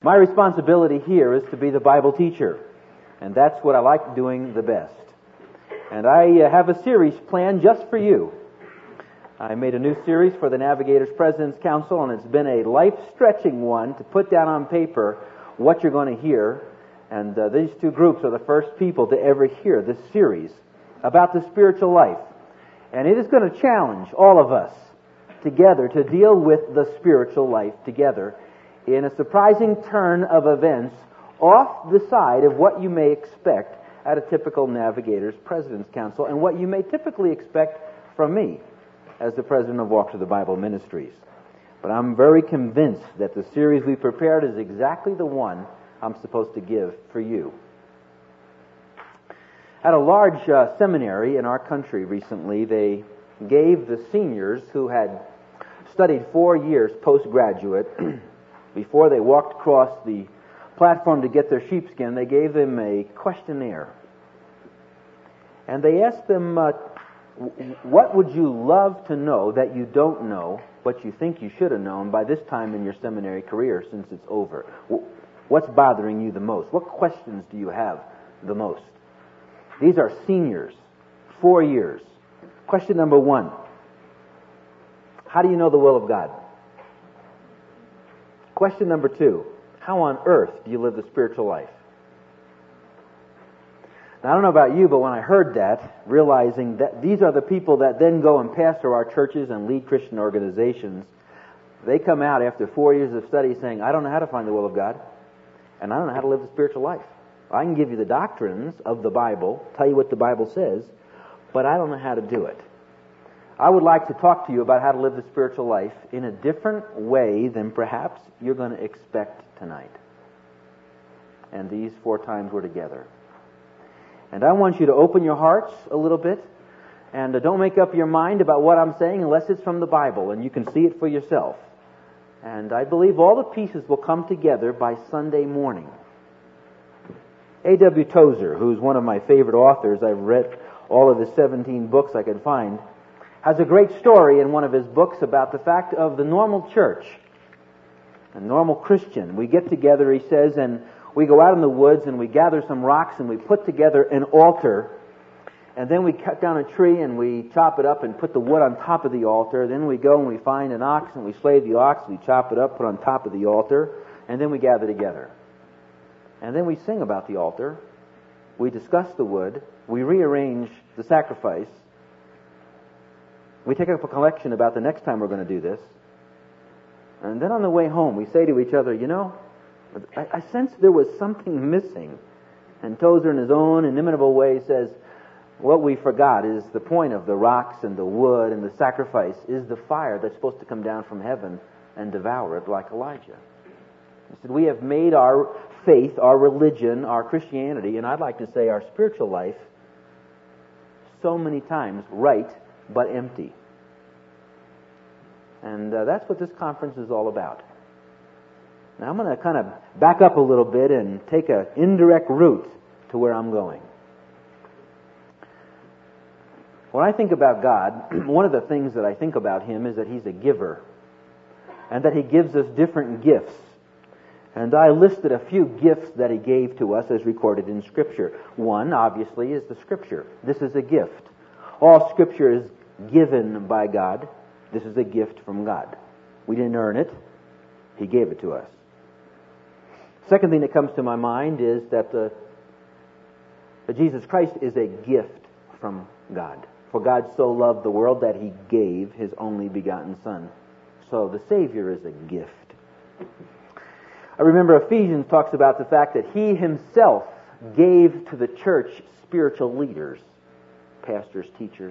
My responsibility here is to be the Bible teacher, and that's what I like doing the best. And I have a series planned just for you. I made a new series for the Navigators President's Council, and it's been a life-stretching one to put down on paper what you're going to hear. And these two groups are the first people to ever hear this series about the spiritual life. And it is going to challenge all of us together to deal with the spiritual life together in a surprising turn of events off the side of what you may expect at a typical Navigators President's Council and what you may typically expect from me as the president of Walk to the Bible Ministries. But I'm very convinced that the series we prepared is exactly the one I'm supposed to give for you. At a large seminary in our country recently, they gave the seniors who had studied 4 years postgraduate, before they walked across the platform to get their sheepskin, they gave them a questionnaire. And they asked them, what would you love to know that you don't know, but you think you should have known by this time in your seminary career since it's over? What's bothering you the most? What questions do you have the most? These are seniors, 4 years. Question number 1. How do you know the will of God? Question number 2. How on earth do you live the spiritual life? Now, I don't know about you, but when I heard that, realizing that these are the people that then go and pastor our churches and lead Christian organizations, they come out after 4 years of study saying, I don't know how to find the will of God, and I don't know how to live the spiritual life. I can give you the doctrines of the Bible, tell you what the Bible says, but I don't know how to do it. I would like to talk to you about how to live the spiritual life in a different way than perhaps you're going to expect tonight. And these 4 times we're together. And I want you to open your hearts a little bit, and don't make up your mind about what I'm saying unless it's from the Bible, and you can see it for yourself. And I believe all the pieces will come together by Sunday morning. A.W. Tozer, who's one of my favorite authors, I've read all of his 17 books I could find, has a great story in one of his books about the fact of the normal church, a normal Christian. We get together, he says, and we go out in the woods and we gather some rocks and we put together an altar, and then we cut down a tree and we chop it up and put the wood on top of the altar. Then we go and we find an ox and we slay the ox, we chop it up, put it on top of the altar, and then we gather together. And then we sing about the altar, we discuss the wood, we rearrange the sacrifice, we take up a collection about the next time we're going to do this, and then on the way home we say to each other, you know, I sense there was something missing. And Tozer, in his own inimitable way, says, what we forgot is the point of the rocks and the wood and the sacrifice is the fire that's supposed to come down from heaven and devour it like Elijah. He said, we have made our faith, our religion, our Christianity, and I'd like to say our spiritual life, so many times right but empty. And that's what this conference is all about. Now I'm going to kind of back up a little bit and take an indirect route to where I'm going. When I think about God, one of the things that I think about Him is that He's a giver, and that He gives us different gifts. And I listed a few gifts that He gave to us as recorded in Scripture. One, obviously, is the Scripture. This is a gift. All Scripture is given by God. This is a gift from God. We didn't earn it. He gave it to us. Second thing that comes to my mind is that Jesus Christ is a gift from God. For God so loved the world that He gave His only begotten Son. So the Savior is a gift. I remember Ephesians talks about the fact that He Himself gave to the church spiritual leaders, pastors, teachers.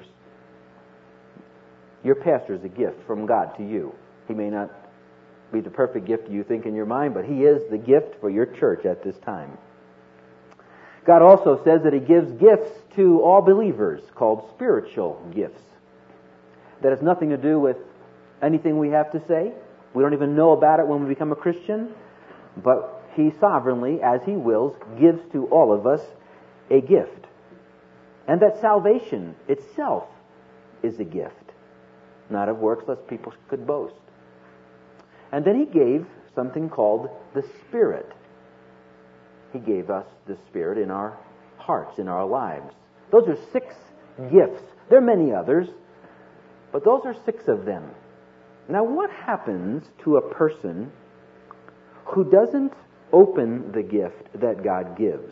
Your pastor is a gift from God to you. He may not be the perfect gift you think in your mind, but He is the gift for your church at this time. God also says that He gives gifts to all believers called spiritual gifts. That has nothing to do with anything we have to say. We don't even know about it when we become a Christian. But He sovereignly, as He wills, gives to all of us a gift. And that salvation itself is a gift, not of works lest people could boast. And then He gave something called the Spirit. He gave us the Spirit in our hearts, in our lives. Those are 6 gifts. There are many others, but those are 6 of them. Now, what happens to a person who doesn't open the gift that God gives?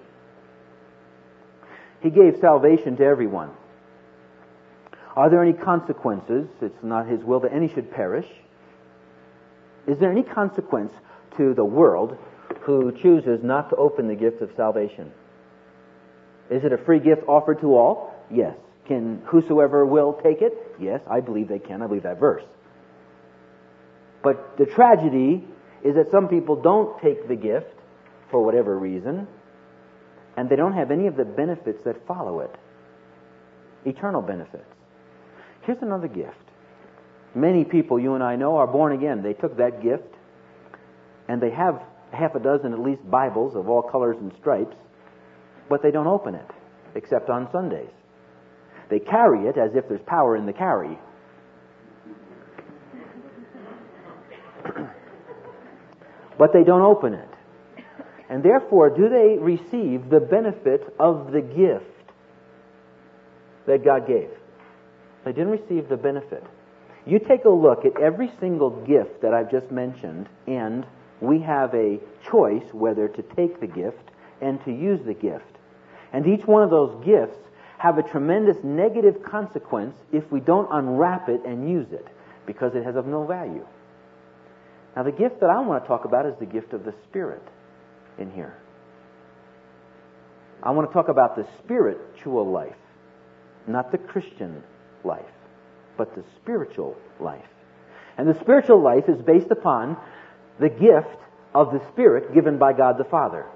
He gave salvation to everyone. Are there any consequences? It's not His will that any should perish. Is there any consequence to the world who chooses not to open the gift of salvation? Is it a free gift offered to all? Yes. Can whosoever will take it? Yes, I believe they can. I believe that verse. But the tragedy is that some people don't take the gift for whatever reason, and they don't have any of the benefits that follow it. Eternal benefits. Here's another gift. Many people, you and I know, are born again. They took that gift, and they have half a dozen at least Bibles of all colors and stripes, but they don't open it, except on Sundays. They carry it as if there's power in the carry. But they don't open it. And therefore, do they receive the benefit of the gift that God gave? They didn't receive the benefit. You take a look at every single gift that I've just mentioned, and we have a choice whether to take the gift and to use the gift. And each one of those gifts have a tremendous negative consequence if we don't unwrap it and use it, because it has of no value. Now, the gift that I want to talk about is the gift of the Spirit in here. I want to talk about the spiritual life, not the Christian life, but the spiritual life. And the spiritual life is based upon the gift of the Spirit given by God the Father.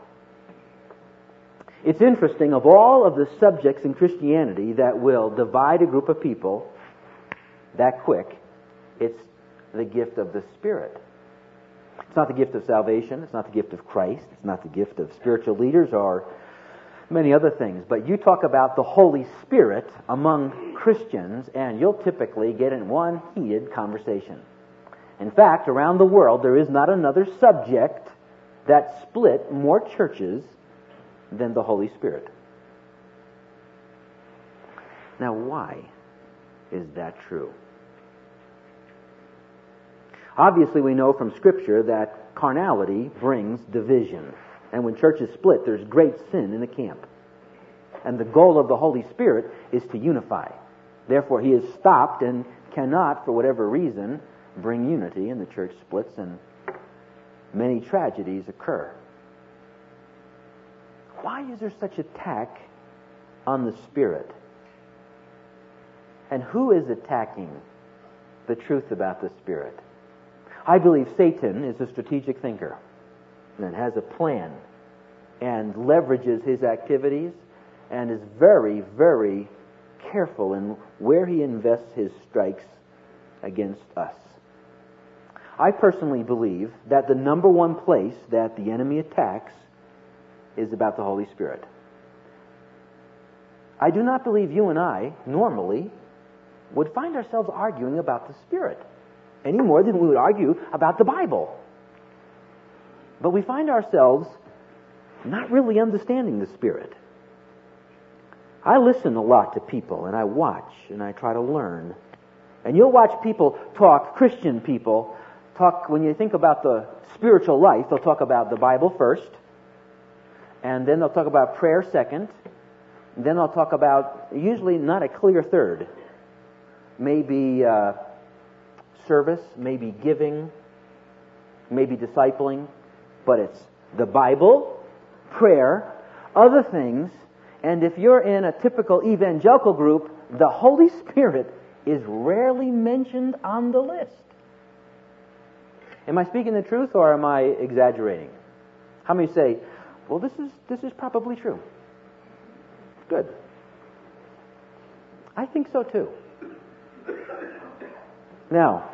It's interesting, of all of the subjects in Christianity that will divide a group of people that quick, it's the gift of the Spirit. It's not the gift of salvation. It's not the gift of Christ. It's not the gift of spiritual leaders or many other things. But you talk about the Holy Spirit among Christians, and you'll typically get in one heated conversation. In fact, around the world, there is not another subject that split more churches than the Holy Spirit. Now, why is that true? Obviously, we know from Scripture that carnality brings division. And when churches split, there's great sin in the camp. And the goal of the Holy Spirit is to unify. Therefore, He is stopped and cannot, for whatever reason, bring unity, and the church splits and many tragedies occur. Why is there such attack on the Spirit? And who is attacking the truth about the Spirit? I believe Satan is a strategic thinker and has a plan and leverages his activities and is very, very careful in where he invests his strikes against us. I personally believe that the number one place that the enemy attacks is about the Holy Spirit. I do not believe you and I, normally, would find ourselves arguing about the Spirit any more than we would argue about the Bible. But we find ourselves not really understanding the Spirit. I listen a lot to people, and I watch, and I try to learn. And you'll watch people talk, Christian people, talk, when you think about the spiritual life, they'll talk about the Bible first, and then they'll talk about prayer second, and then they'll talk about, usually not a clear third, maybe service, maybe giving, maybe discipling, but it's the Bible, prayer, other things, and if you're in a typical evangelical group, the Holy Spirit is rarely mentioned on the list. Am I speaking the truth or am I exaggerating? How many say, well, this is probably true? Good. I think so too. Now,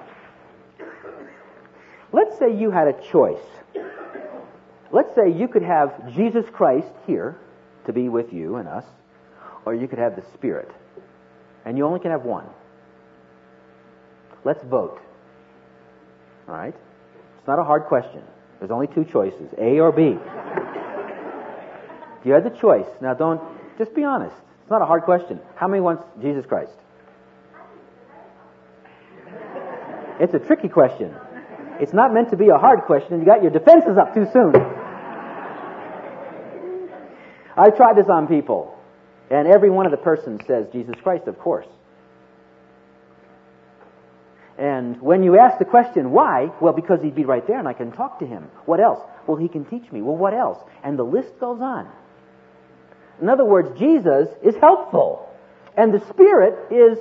let's say you had a choice. Let's say you could have Jesus Christ here to be with you and us, or you could have the Spirit. And you only can have one. Let's vote. All right? It's not a hard question. There's only two choices, A or B. You had the choice. Now just be honest. It's not a hard question. How many wants Jesus Christ? It's a tricky question. It's not meant to be a hard question. You got your defenses up too soon. I tried this on people, and every one of the persons says Jesus Christ, of course. And when you ask the question, why? Well, because he'd be right there and I can talk to him. What else? Well, he can teach me. Well, what else? And the list goes on. In other words, Jesus is helpful, and the Spirit is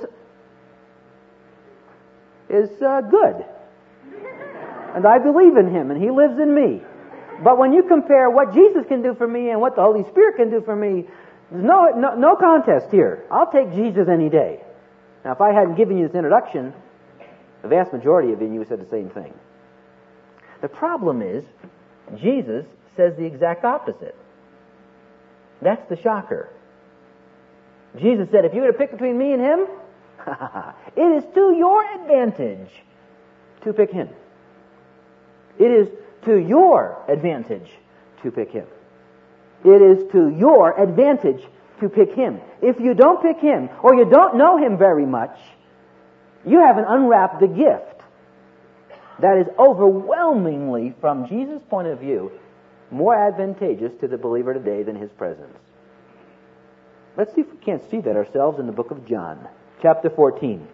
good. And I believe in him, and he lives in me. But when you compare what Jesus can do for me and what the Holy Spirit can do for me, there's no contest here. I'll take Jesus any day. Now, if I hadn't given you this introduction, the vast majority of you would said the same thing. The problem is, Jesus says the exact opposite. That's the shocker. Jesus said, if you were to pick between me and him, it is to your advantage to pick him. It is to your advantage to pick him. It is to your advantage to pick him. If you don't pick him, or you don't know him very much, you haven't unwrapped the gift that is overwhelmingly, from Jesus' point of view, more advantageous to the believer today than his presence. Let's see if we can't see that ourselves in the book of John, chapter 14.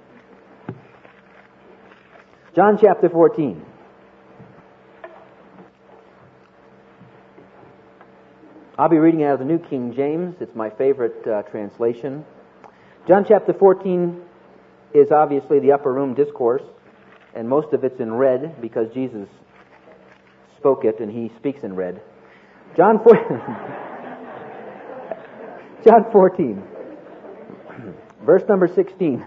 John chapter 14. I'll be reading out of the New King James. It's my favorite translation. John chapter 14 is obviously the upper room discourse, and most of it's in red because Jesus spoke it and he speaks in red. John 14, verse number 16.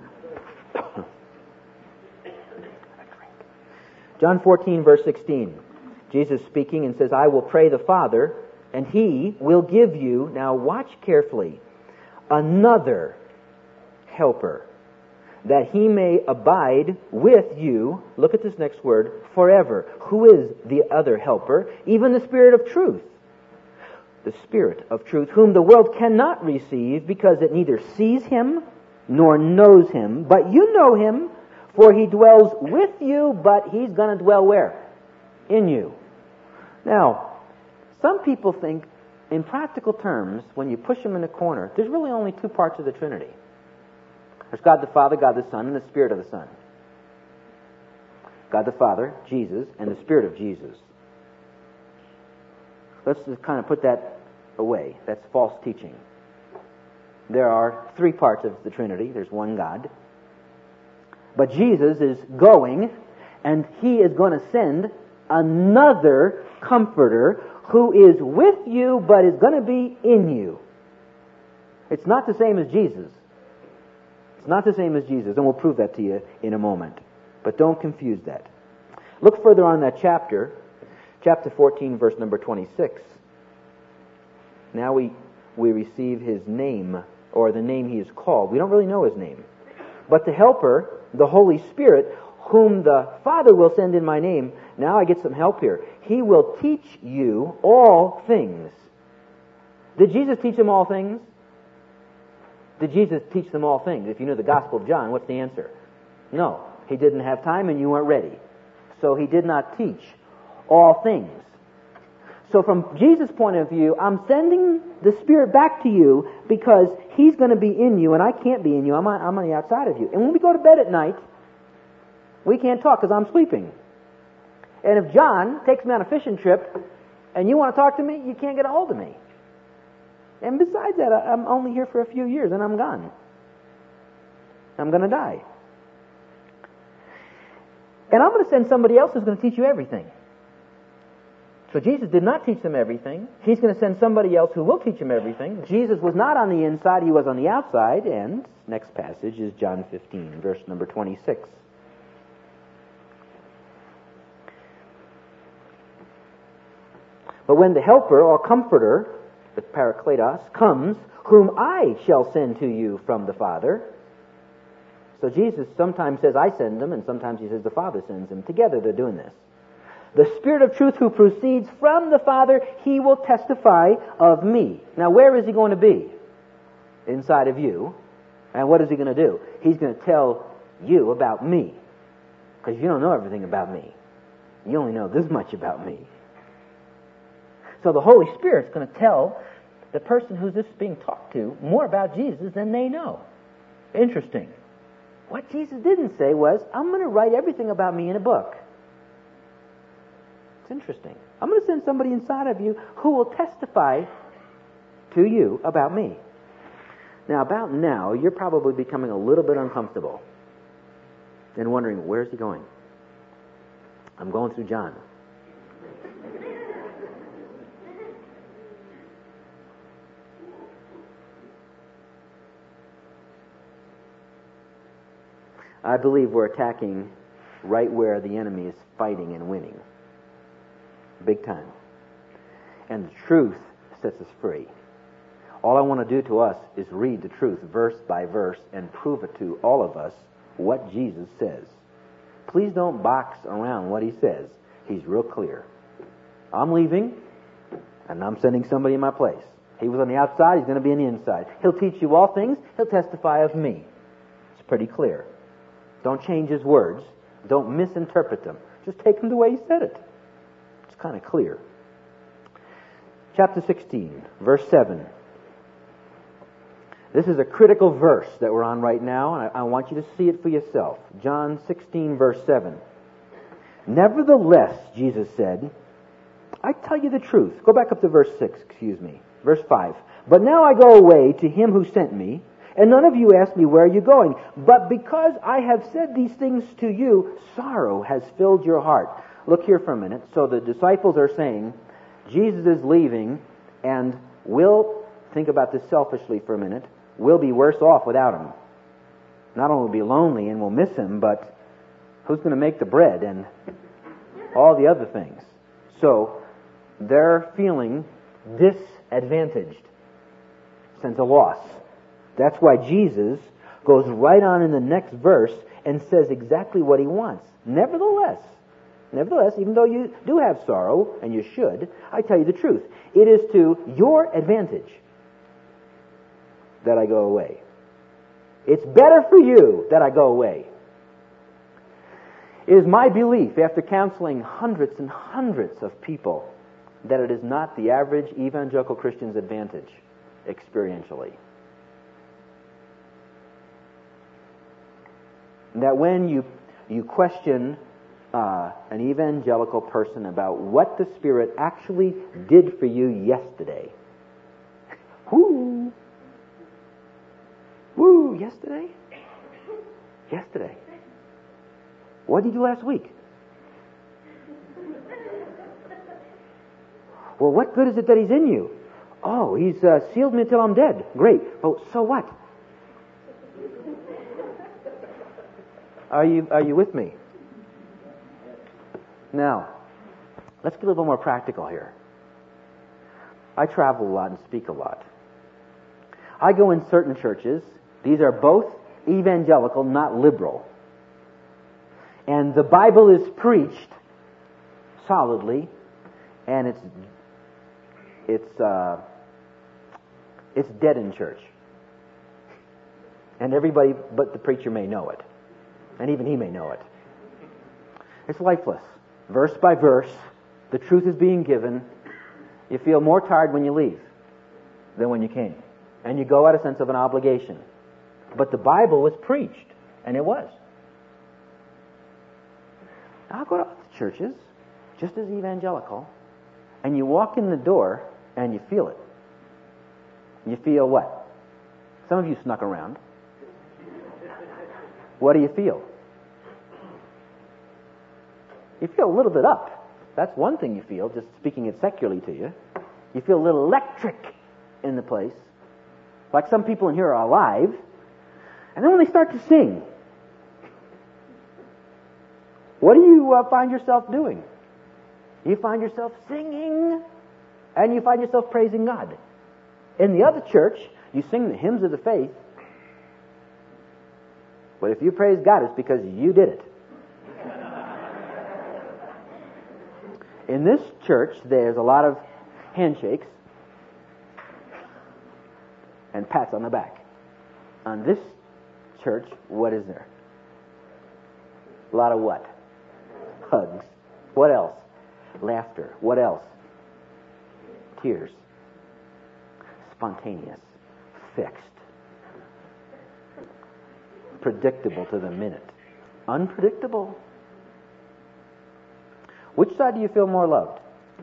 John 14, verse 16. Jesus speaking and says, I will pray the Father, and he will give you, now watch carefully, another helper, that he may abide with you, look at this next word, forever. Who is the other helper? Even the Spirit of truth. The Spirit of truth, whom the world cannot receive, because it neither sees him nor knows him. But you know him, for he dwells with you, but he's going to dwell where? In you. Now, some people think, in practical terms, when you push them in a corner, there's really only two parts of the Trinity. There's God the Father, God the Son, and the Spirit of the Son. God the Father, Jesus, and the Spirit of Jesus. Let's just kind of put that away. That's false teaching. There are three parts of the Trinity. There's one God. But Jesus is going, and he is going to send another Comforter who is with you, but is going to be in you. It's not the same as Jesus. It's not the same as Jesus, and we'll prove that to you in a moment. But don't confuse that. Look further on that chapter 14, verse number 26. Now we receive his name, or the name he is called. We don't really know his name. But the Helper, the Holy Spirit, whom the Father will send in my name, now I get some help here. He will teach you all things. Did Jesus teach them all things? Did Jesus teach them all things? If you knew the Gospel of John, what's the answer? No. He didn't have time and you weren't ready. So he did not teach all things. So from Jesus' point of view, I'm sending the Spirit back to you because he's going to be in you and I can't be in you. I'm on the outside of you. And when we go to bed at night, we can't talk because I'm sleeping. And if John takes me on a fishing trip and you want to talk to me, you can't get a hold of me. And besides that, I'm only here for a few years and I'm gone. I'm going to die. And I'm going to send somebody else who's going to teach you everything. So Jesus did not teach them everything. He's going to send somebody else who will teach them everything. Jesus was not on the inside, he was on the outside. And next passage is John 15, verse number 26. But when the Helper or Comforter, the Parakletos, comes, whom I shall send to you from the Father. So Jesus sometimes says I send them, and sometimes he says the Father sends them. Together they're doing this. The Spirit of truth who proceeds from the Father, He will testify of me. Now, where is He going to be? Inside of you. And what is He going to do? He's going to tell you about me. Because you don't know everything about me. You only know this much about me. So the Holy Spirit's going to tell the person who's this being talked to more about Jesus than they know. Interesting. What Jesus didn't say was, I'm going to write everything about me in a book. It's interesting. I'm going to send somebody inside of you who will testify to you about me. Now, about now, you're probably becoming a little bit uncomfortable and wondering, where's he going? I'm going through John. I believe we're attacking right where the enemy is fighting and winning. Big time. And the truth sets us free. All I want to do to us is read the truth verse by verse and prove it to all of us what Jesus says. Please don't box around what He says. He's real clear. I'm leaving, and I'm sending somebody in my place. He was on the outside, He's going to be on the inside. He'll teach you all things. He'll testify of me. It's pretty clear. Don't change His words. Don't misinterpret them. Just take them the way He said it. It's kind of clear. Chapter 16, verse 7. This is a critical verse that we're on right now, and I want you to see it for yourself. John 16, verse 7. Nevertheless, Jesus said, I tell you the truth. Go back up to verse 6, Verse 5. But now I go away to Him who sent me, and none of you ask me, where are you going? But because I have said these things to you, sorrow has filled your heart. Look here for a minute. So the disciples are saying, Jesus is leaving, and we'll, think about this selfishly for a minute, we'll be worse off without Him. Not only will we be lonely and we'll miss Him, but who's going to make the bread and all the other things? So they're feeling disadvantaged, sense of loss. That's why Jesus goes right on in the next verse and says exactly what He wants. Nevertheless, even though you do have sorrow, and you should, I tell you the truth. It is to your advantage that I go away. It's better for you that I go away. It is my belief, after counseling hundreds and hundreds of people, that it is not the average evangelical Christian's advantage, experientially. That when you question an evangelical person about what the Spirit actually did for you yesterday. Woo! Yesterday? Yesterday. What did you do last week? Well, what good is it that He's in you? Oh, He's sealed me until I'm dead. Great. Oh, so what? Are you with me? Now, let's get a little more practical here. I travel a lot and speak a lot. I go in certain churches. These are both evangelical, not liberal. And the Bible is preached solidly, and it's dead in church. And everybody but the preacher may know it. And even he may know it. It's lifeless. Verse by verse, the truth is being given. You feel more tired when you leave than when you came. And you go out of a sense of an obligation. But the Bible was preached, and it was. I'll go to other churches, just as evangelical, and you walk in the door, and you feel it. You feel what? Some of you snuck around. What do you feel? You feel a little bit up. That's one thing you feel, just speaking it secularly to you. You feel a little electric in the place. Like some people in here are alive. And then when they start to sing, what do you find yourself doing? You find yourself singing, and you find yourself praising God. In the other church, you sing the hymns of the faith. But if you praise God, it's because you did it. In this church, there's a lot of handshakes and pats on the back. On this church, what is there? A lot of what? Hugs. What else? Laughter. What else? Tears. Spontaneous. Fixed. Predictable to the minute. Unpredictable. Which side do you feel more loved?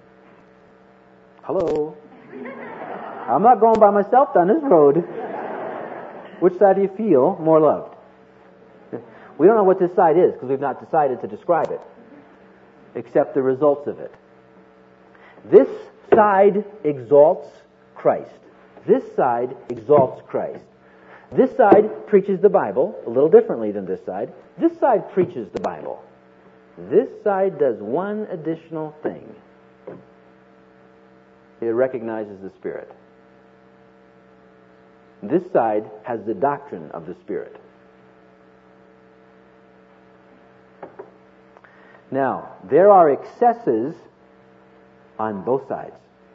Hello? I'm not going by myself down this road. Which side do you feel more loved? We don't know what this side is because we've not decided to describe it, except the results of it. This side exalts Christ. This side exalts Christ. This side preaches the Bible a little differently than this side. This side preaches the Bible. This side does one additional thing. It recognizes the Spirit. This side has the doctrine of the Spirit. Now, there are excesses on both sides.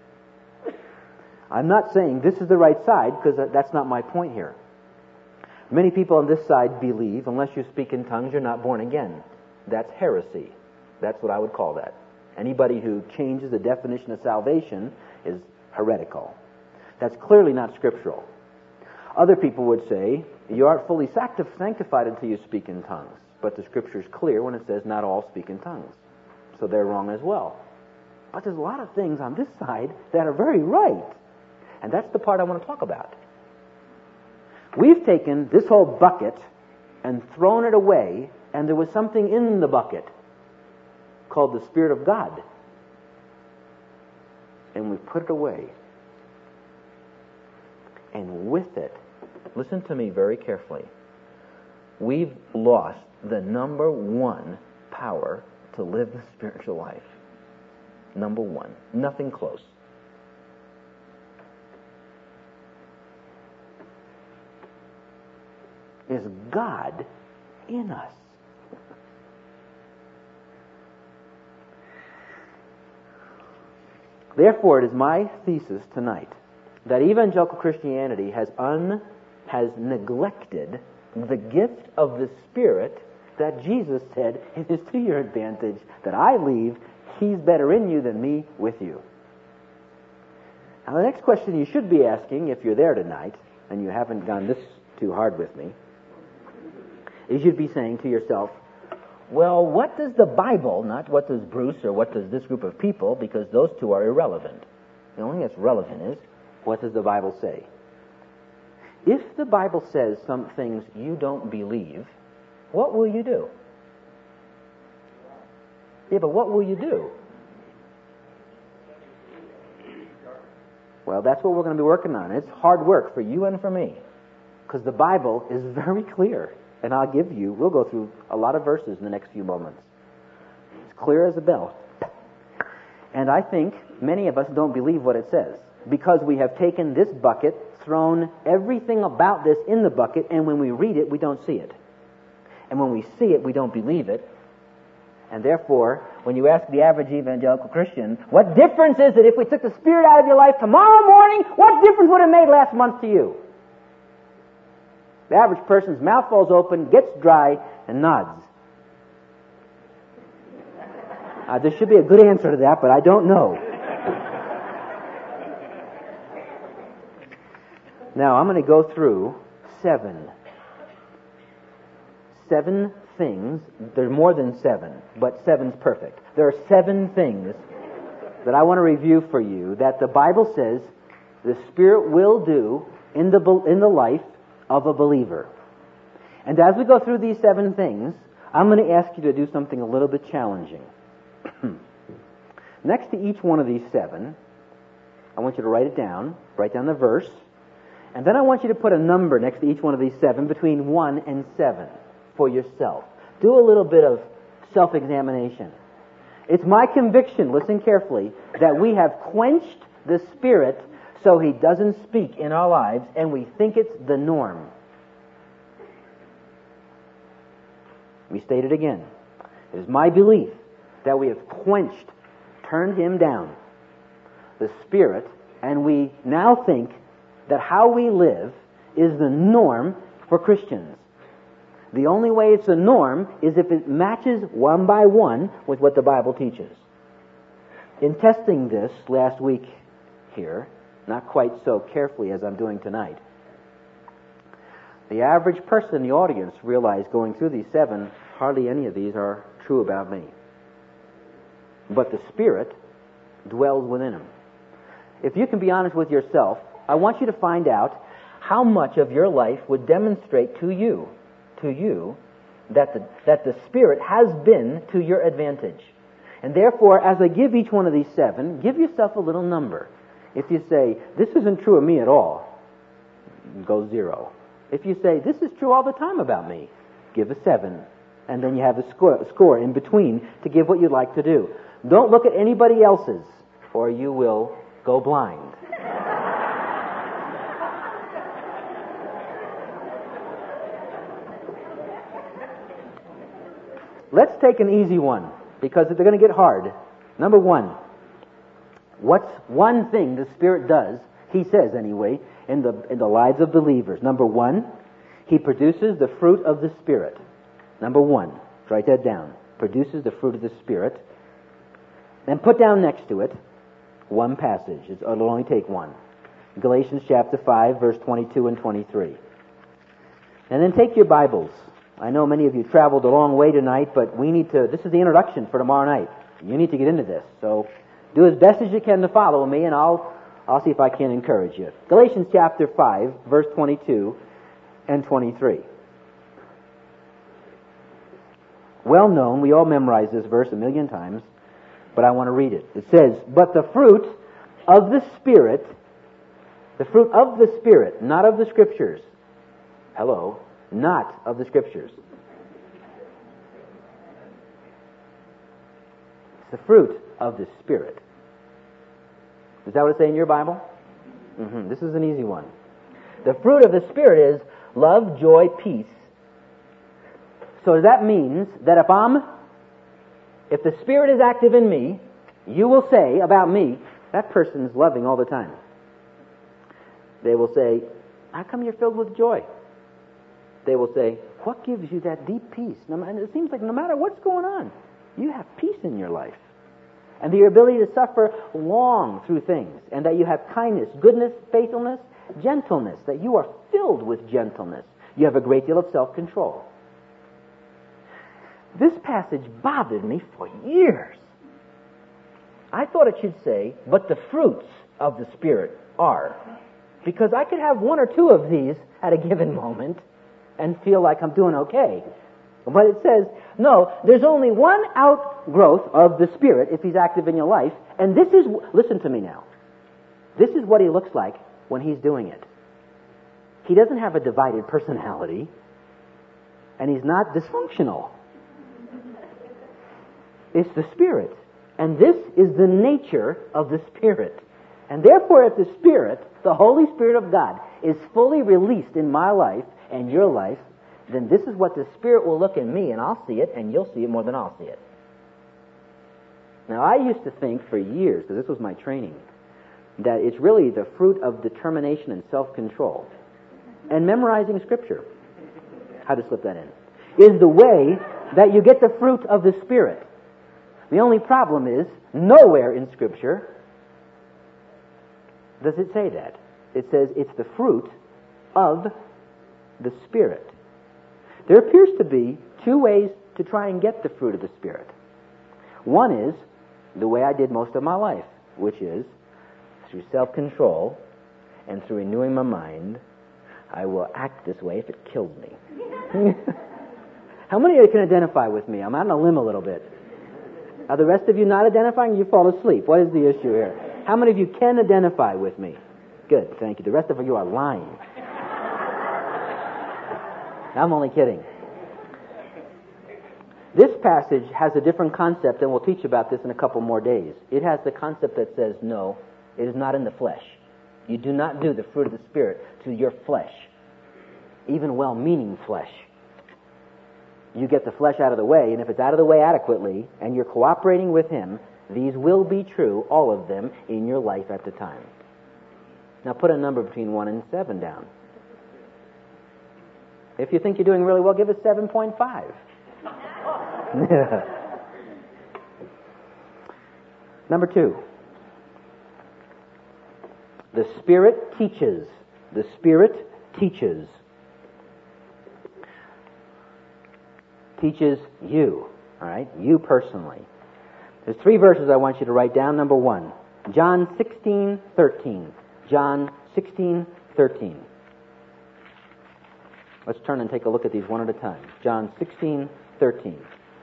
I'm not saying this is the right side because that's not my point here. Many people on this side believe unless you speak in tongues, you're not born again. That's heresy. That's what I would call that. Anybody who changes the definition of salvation is heretical. That's clearly not scriptural. Other people would say, you aren't fully sanctified until you speak in tongues. But the Scripture is clear when it says not all speak in tongues. So they're wrong as well. But there's a lot of things on this side that are very right. And that's the part I want to talk about. We've taken this whole bucket and thrown it away, and there was something in the bucket called the Spirit of God. And we put it away. And with it, listen to me very carefully, we've lost the number one power to live the spiritual life. Number one. Nothing close. Is God in us. Therefore, it is my thesis tonight that evangelical Christianity has neglected the gift of the Spirit that Jesus said it is to your advantage that I leave. He's better in you than me with you. Now, the next question you should be asking, if you're there tonight, and you haven't gone this too hard with me, is you'd be saying to yourself, well, what does the Bible, not what does Bruce or what does this group of people, because those two are irrelevant. The only thing that's relevant is, what does the Bible say? If the Bible says some things you don't believe, what will you do? Yeah, but what will you do? Well, that's what we're going to be working on. It's hard work for you and for me, because the Bible is very clear. And we'll go through a lot of verses in the next few moments. It's clear as a bell. And I think many of us don't believe what it says, because we have taken this bucket, thrown everything about this in the bucket, and when we read it, we don't see it. And when we see it, we don't believe it. And therefore, when you ask the average evangelical Christian, what difference is it if we took the Spirit out of your life tomorrow morning? What difference would it have made last month to you? The average person's mouth falls open, gets dry, and nods. There should be a good answer to that, but I don't know. Now, I'm going to go through seven things. There's more than seven, but seven's perfect. There are 7 things that I want to review for you that the Bible says the Spirit will do in the life of a believer. And as we go through these 7 things, I'm going to ask you to do something a little bit challenging. Next to each one of these 7, I want you to write down the verse, and then I want you to put a number next to each one of these 7 between 1 and 7 for yourself. Do a little bit of self-examination. It's my conviction, listen carefully, that we have quenched the Spirit so He doesn't speak in our lives, and we think it's the norm. We state it again. It is my belief that we have quenched turned him down. The Spirit, and we now think that how we live is the norm for Christians. The only way it's the norm is if it matches one by one with what the Bible teaches. In testing this last week here, not quite so carefully as I'm doing tonight, the average person in the audience realized going through these 7, hardly any of these are true about me. But the Spirit dwells within him. If you can be honest with yourself, I want you to find out how much of your life would demonstrate to you that the Spirit has been to your advantage. And therefore, as I give each one of these 7, give yourself a little number. If you say, this isn't true of me at all, go 0. If you say, this is true all the time about me, give a 7. And then you have a score in between to give what you'd like to do. Don't look at anybody else's, or you will go blind. Let's take an easy one, because they're going to get hard. Number 1. What's one thing the Spirit does, he says anyway, in the lives of believers? Number 1, he produces the fruit of the Spirit. Number 1. Write that down. Produces the fruit of the Spirit. Then put down next to it one passage. It'll only take one. Galatians chapter 5, verse 22 and 23. And then take your Bibles. I know many of you traveled a long way tonight, but this is the introduction for tomorrow night. You need to get into this. So do as best as you can to follow me, and I'll see if I can encourage you. Galatians chapter 5, verse 22 and 23. Well known, we all memorize this verse a million times, but I want to read it. It says, but the fruit of the Spirit, not of the Scriptures. Hello, not of the Scriptures. It's the fruit of the Spirit. Is that what it says in your Bible? This is an easy one. The fruit of the Spirit is love, joy, peace. So that means that if the Spirit is active in me, you will say about me, that person's loving all the time. They will say, how come you're filled with joy? They will say, what gives you that deep peace? And it seems like no matter what's going on, you have peace in your life. And the ability to suffer long through things, and that you have kindness, goodness, faithfulness, gentleness, that you are filled with gentleness. You have a great deal of self-control. This passage bothered me for years. I thought it should say, but the fruits of the Spirit are. Because I could have 1 or 2 of these at a given moment and feel like I'm doing okay. But it says, no, there's only one outgrowth of the Spirit if He's active in your life, and this is, listen to me now, this is what He looks like when He's doing it. He doesn't have a divided personality, and He's not dysfunctional. It's the Spirit. And this is the nature of the Spirit. And therefore, if the Spirit, the Holy Spirit of God, is fully released in my life and your life, then this is what the Spirit will look in me, and I'll see it, and you'll see it more than I'll see it. Now, I used to think for years, because this was my training, that it's really the fruit of determination and self-control. And memorizing Scripture, how to slip that in, is the way that you get the fruit of the Spirit. The only problem is, nowhere in Scripture does it say that. It says it's the fruit of the Spirit. There appears to be 2 ways to try and get the fruit of the Spirit. One is the way I did most of my life, which is through self-control and through renewing my mind. I will act this way if it kills me. How many of you can identify with me? I'm out on a limb a little bit. Are the rest of you not identifying? You fall asleep. What is the issue here? How many of you can identify with me? Good, thank you. The rest of you are lying. I'm only kidding. This passage has a different concept, and we'll teach about this in a couple more days. It has the concept that says, no, it is not in the flesh. You do not do the fruit of the Spirit to your flesh, even well-meaning flesh. You get the flesh out of the way, and if it's out of the way adequately, and you're cooperating with Him, These will be true, all of them, in your life at the time. Now put a number between 1 and 7 down. If you think you're doing really well, give it 7.5. Number 2. The Spirit teaches. The Spirit teaches. Teaches you. All right? You personally. There's 3 verses I want you to write down. Number 1. John 16:13. John 16:13. Let's turn and take a look at these one at a time. John 16:13.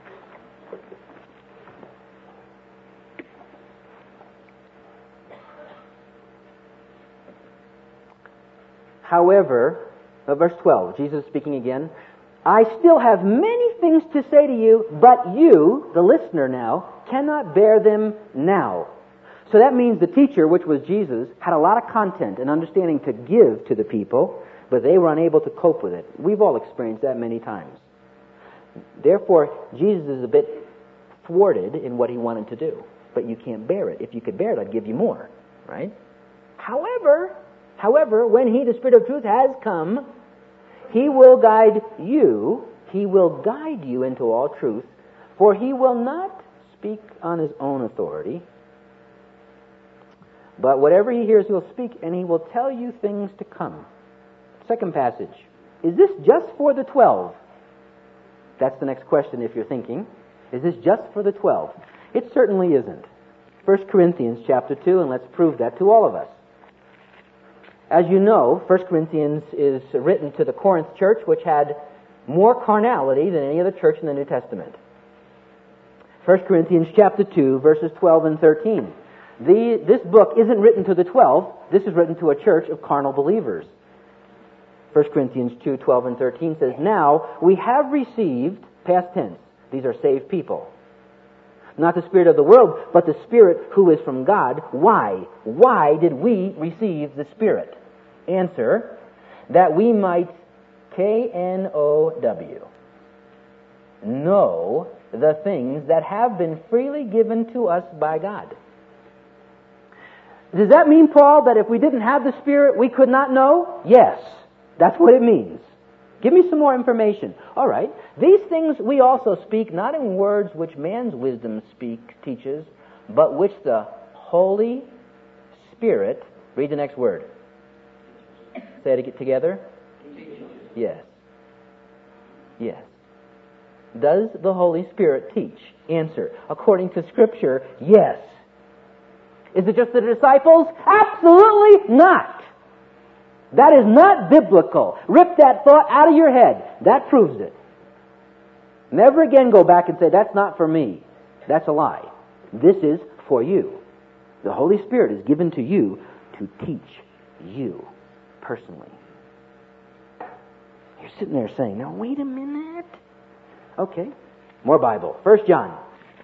However, verse 12, Jesus speaking again, I still have many things to say to you, but you, the listener now, cannot bear them now. So that means the teacher, which was Jesus, had a lot of content and understanding to give to the people, but they were unable to cope with it. We've all experienced that many times. Therefore, Jesus is a bit thwarted in what he wanted to do, but you can't bear it. If you could bear it, I'd give you more, right? However, when he, the Spirit of truth, has come, he will guide you. He will guide you into all truth, for he will not speak on his own authority, but whatever he hears, he'll speak, and he will tell you things to come. Second passage. Is this just for the 12? That's the next question if you're thinking. Is this just for the 12? It certainly isn't. 1 Corinthians chapter 2, and let's prove that to all of us. As you know, 1 Corinthians is written to the Corinth church, which had more carnality than any other church in the New Testament. 1 Corinthians chapter 2, verses 12 and 13. This book isn't written to the 12. This is written to a church of carnal believers. 1 Corinthians 2, 12 and 13 says, Now we have received, past tense, these are saved people, not the spirit of the world, but the Spirit who is from God. Why? Why did we receive the Spirit? Answer, that we might, K-N-O-W, know the things that have been freely given to us by God. Does that mean, Paul, that if we didn't have the Spirit, we could not know? Yes, that's what it means. Give me some more information. All right. These things we also speak, not in words which man's wisdom teaches, but which the Holy Spirit, read the next word. Say it together. Yes. Yes. Does the Holy Spirit teach? Answer. According to Scripture, yes. Is it just the disciples? Absolutely not. That is not biblical. Rip that thought out of your head. That proves it. Never again go back and say, that's not for me. That's a lie. This is for you. The Holy Spirit is given to you to teach you personally. You're sitting there saying, now wait a minute. Okay. More Bible. 1 John.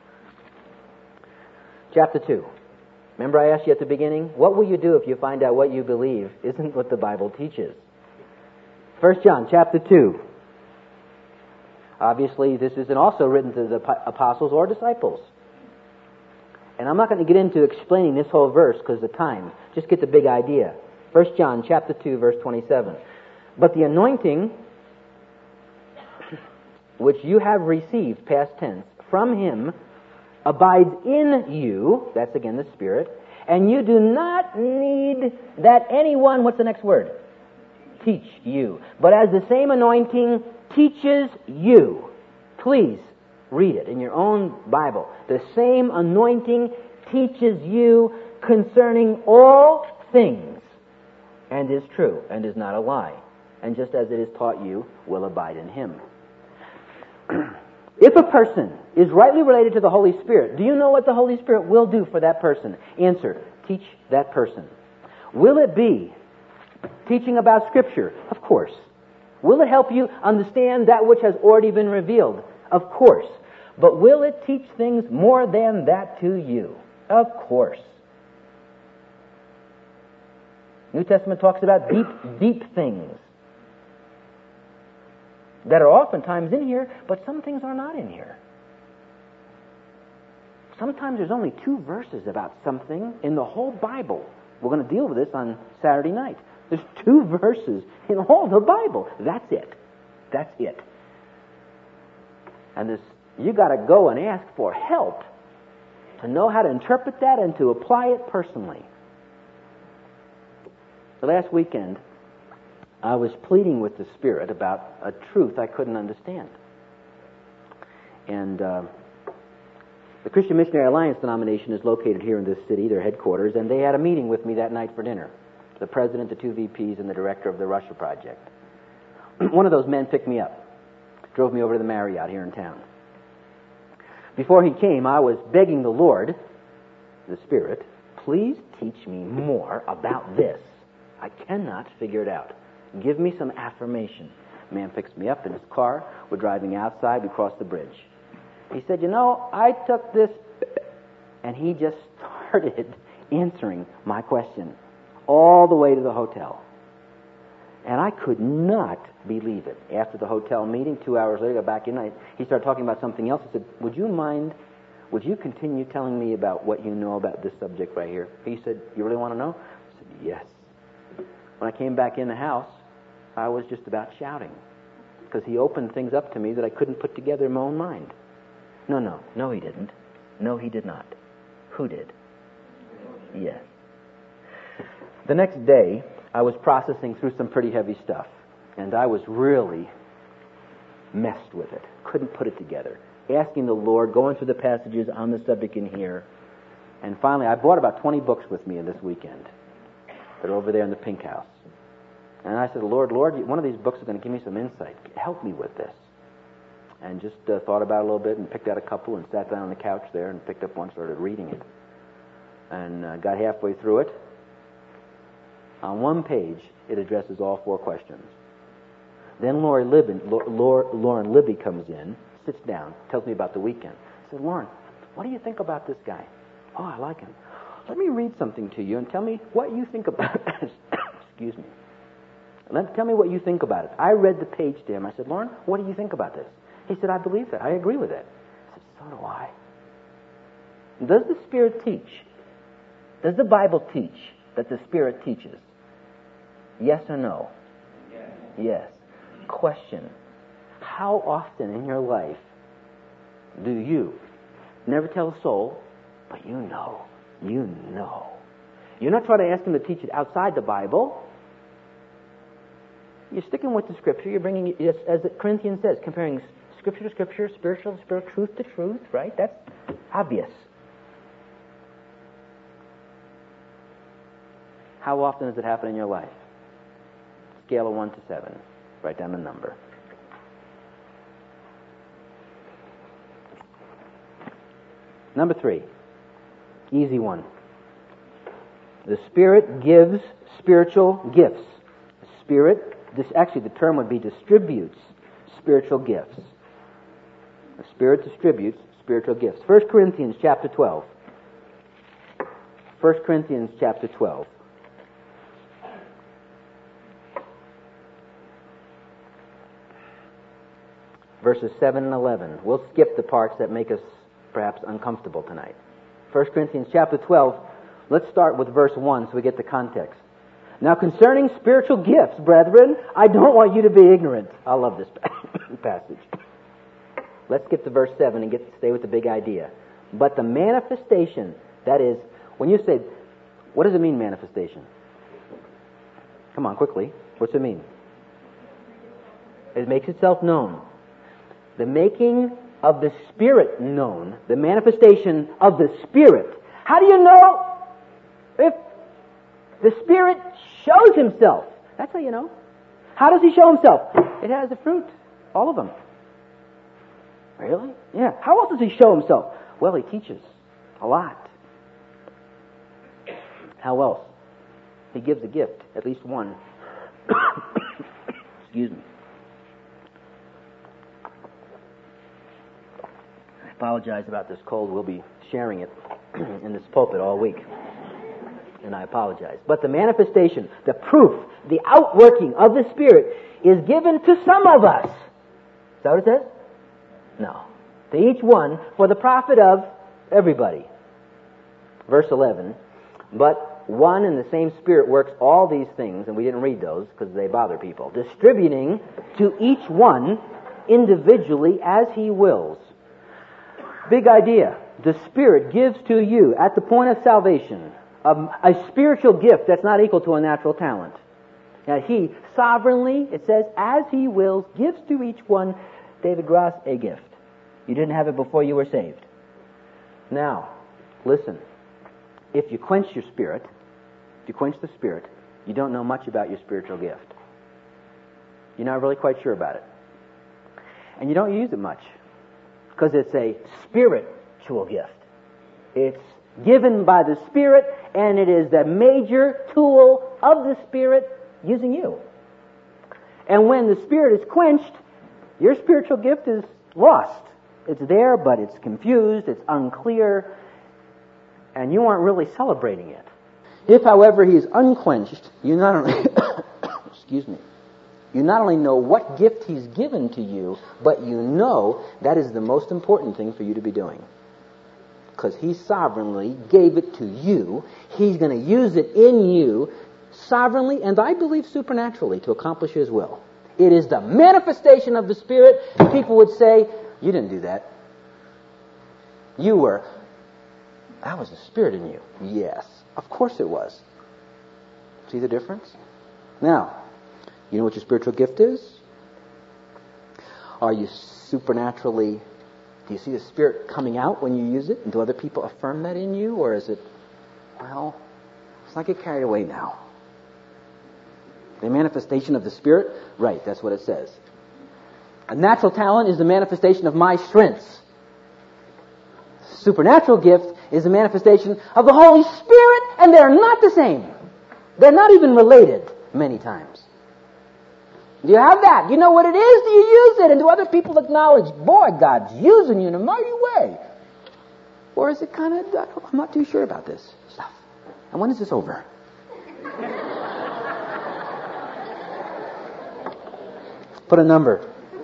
Chapter 2. Remember I asked you at the beginning, what will you do if you find out what you believe isn't what the Bible teaches? 1 John chapter 2. Obviously, this isn't also written to the apostles or disciples. And I'm not going to get into explaining this whole verse because of the time. Just get the big idea. 1 John chapter 2, verse 27. But the anointing which you have received, past tense, from Him abides in you, that's again the Spirit, and you do not need that anyone, what's the next word? Teach you. But as the same anointing teaches you, please read it in your own Bible. The same anointing teaches you concerning all things, and is true, and is not a lie. And just as it is taught you, will abide in Him. If a person is rightly related to the Holy Spirit, do you know what the Holy Spirit will do for that person? Answer, teach that person. Will it be teaching about Scripture? Of course. Will it help you understand that which has already been revealed? Of course. But will it teach things more than that to you? Of course. New Testament talks about deep things that are oftentimes in here, but some things are not in here. sometimes there's only 2 verses about something in the whole Bible. We're going to deal with this on Saturday night. There's 2 verses in all the Bible. That's it. That's it. And you got to go and ask for help to know how to interpret that and to apply it personally. The last weekend, I was pleading with the Spirit about a truth I couldn't understand. And the Christian Missionary Alliance denomination is located here in this city, their headquarters, and they had a meeting with me that night for dinner. The president, the 2 VPs, and the director of the Russia Project. One of those men picked me up, drove me over to the Marriott here in town. Before he came, I was begging the Lord, the Spirit, please teach me more about this. I cannot figure it out. Give me some affirmation. The man picks me up in his car. We're driving outside. We cross the bridge. He said, I took this, and he just started answering my question all the way to the hotel. And I could not believe it. After the hotel meeting, 2 hours later, I got back in, he started talking about something else. I said, would you continue telling me about what you know about this subject right here? He said, you really want to know? I said, yes. When I came back in the house, I was just about shouting, because he opened things up to me that I couldn't put together in my own mind. No, he didn't. No, he did not. Who did? Yes. The next day, I was processing through some pretty heavy stuff, and I was really messed with it. Couldn't put it together. Asking the Lord, going through the passages on the subject in here, and finally, I brought about 20 books with me this weekend. They're over there in the pink house. And I said, Lord, one of these books is going to give me some insight. Help me with this. And just thought about it a little bit and picked out a couple and sat down on the couch there and picked up one, started reading it. And got halfway through it. On one page, it addresses all 4 questions. Then Lauren Libby comes in, sits down, tells me about the weekend. I said, Lauren, what do you think about this guy? Oh, I like him. Let me read something to you and tell me what you think about it. Excuse me. Tell me what you think about it. I read the page to him. I said, Lauren, what do you think about this? He said, I believe that. I agree with it. I said, so do I. Does the Spirit teach? Does the Bible teach that the Spirit teaches? Yes or no? Yes. Question. How often in your life do you never tell a soul, but you know? You're not trying to ask him to teach it outside the Bible. You're sticking with the Scripture. You're bringing it, as Corinthians says, comparing Scripture to Scripture, spiritual to spiritual, truth to truth, right? That's obvious. How often does it happen in your life? Scale of 1 to 7. Write down the number. Number 3. Easy one. The Spirit gives spiritual gifts. The Spirit, the term would be distributes spiritual gifts. The Spirit distributes spiritual gifts. 1 Corinthians chapter 12. 1 Corinthians chapter 12. Verses 7 and 11. We'll skip the parts that make us perhaps uncomfortable tonight. 1 Corinthians chapter 12, let's start with verse 1 so we get the context. Now concerning spiritual gifts, brethren, I don't want you to be ignorant. I love this passage. Let's skip to verse 7 and stay with the big idea. But the manifestation, that is, when you say, what does it mean, manifestation? Come on, quickly. What's it mean? It makes itself known. The making of the Spirit known, the manifestation of the Spirit. How do you know if the Spirit shows Himself? That's how you know. How does He show Himself? It has the fruit, all of them. Really? Yeah. How else does He show Himself? Well, He teaches a lot. How else? He gives a gift, at least one. Excuse me. I apologize about this cold. We'll be sharing it in this pulpit all week. And I apologize. But the manifestation, the proof, the outworking of the Spirit is given to some of us. Is that what it says? No. To each one for the profit of Everybody. Verse 11, but one and the same Spirit works all these things, and we didn't read those because they bother people, distributing to each one individually as He wills. Big idea. The Spirit gives to you, at the point of salvation, a spiritual gift that's not equal to a natural talent. Now, He sovereignly, it says, as He wills, gives to each one, David Gross, a gift. You didn't have it before you were saved. Now, listen. If you quench your spirit, if you quench the Spirit, you don't know much about your spiritual gift. You're not really quite sure about it. And you don't use it much. Because it's a spiritual gift. It's given by the Spirit, and it is the major tool of the Spirit using you. And when the Spirit is quenched, your spiritual gift is lost. It's there, but it's confused, it's unclear, and you aren't really celebrating it. If, however, He is unquenched, you not only you not only know what gift He's given to you, but you know that is the most important thing for you to be doing. Because He sovereignly gave it to you. He's going to use it in you sovereignly, and I believe supernaturally, to accomplish His will. It is the manifestation of the Spirit. People would say, you didn't do that. That was the Spirit in you. Yes, of course it was. See the difference? Now, you know what your spiritual gift is? Are you supernaturally, do you see the Spirit coming out when you use it? And do other people affirm that in you? Or is it, well, let's not get carried away now. The manifestation of the Spirit? Right, that's what it says. A natural talent is the manifestation of my strengths. Supernatural gift is the manifestation of the Holy Spirit, and they're not the same. They're not even related many times. Do you have that? Do you know what it is? Do you use it? And do other people acknowledge, boy, God's using you in a mighty way? Or is it kind of, I'm not too sure about this stuff. And when is this over? Put a number.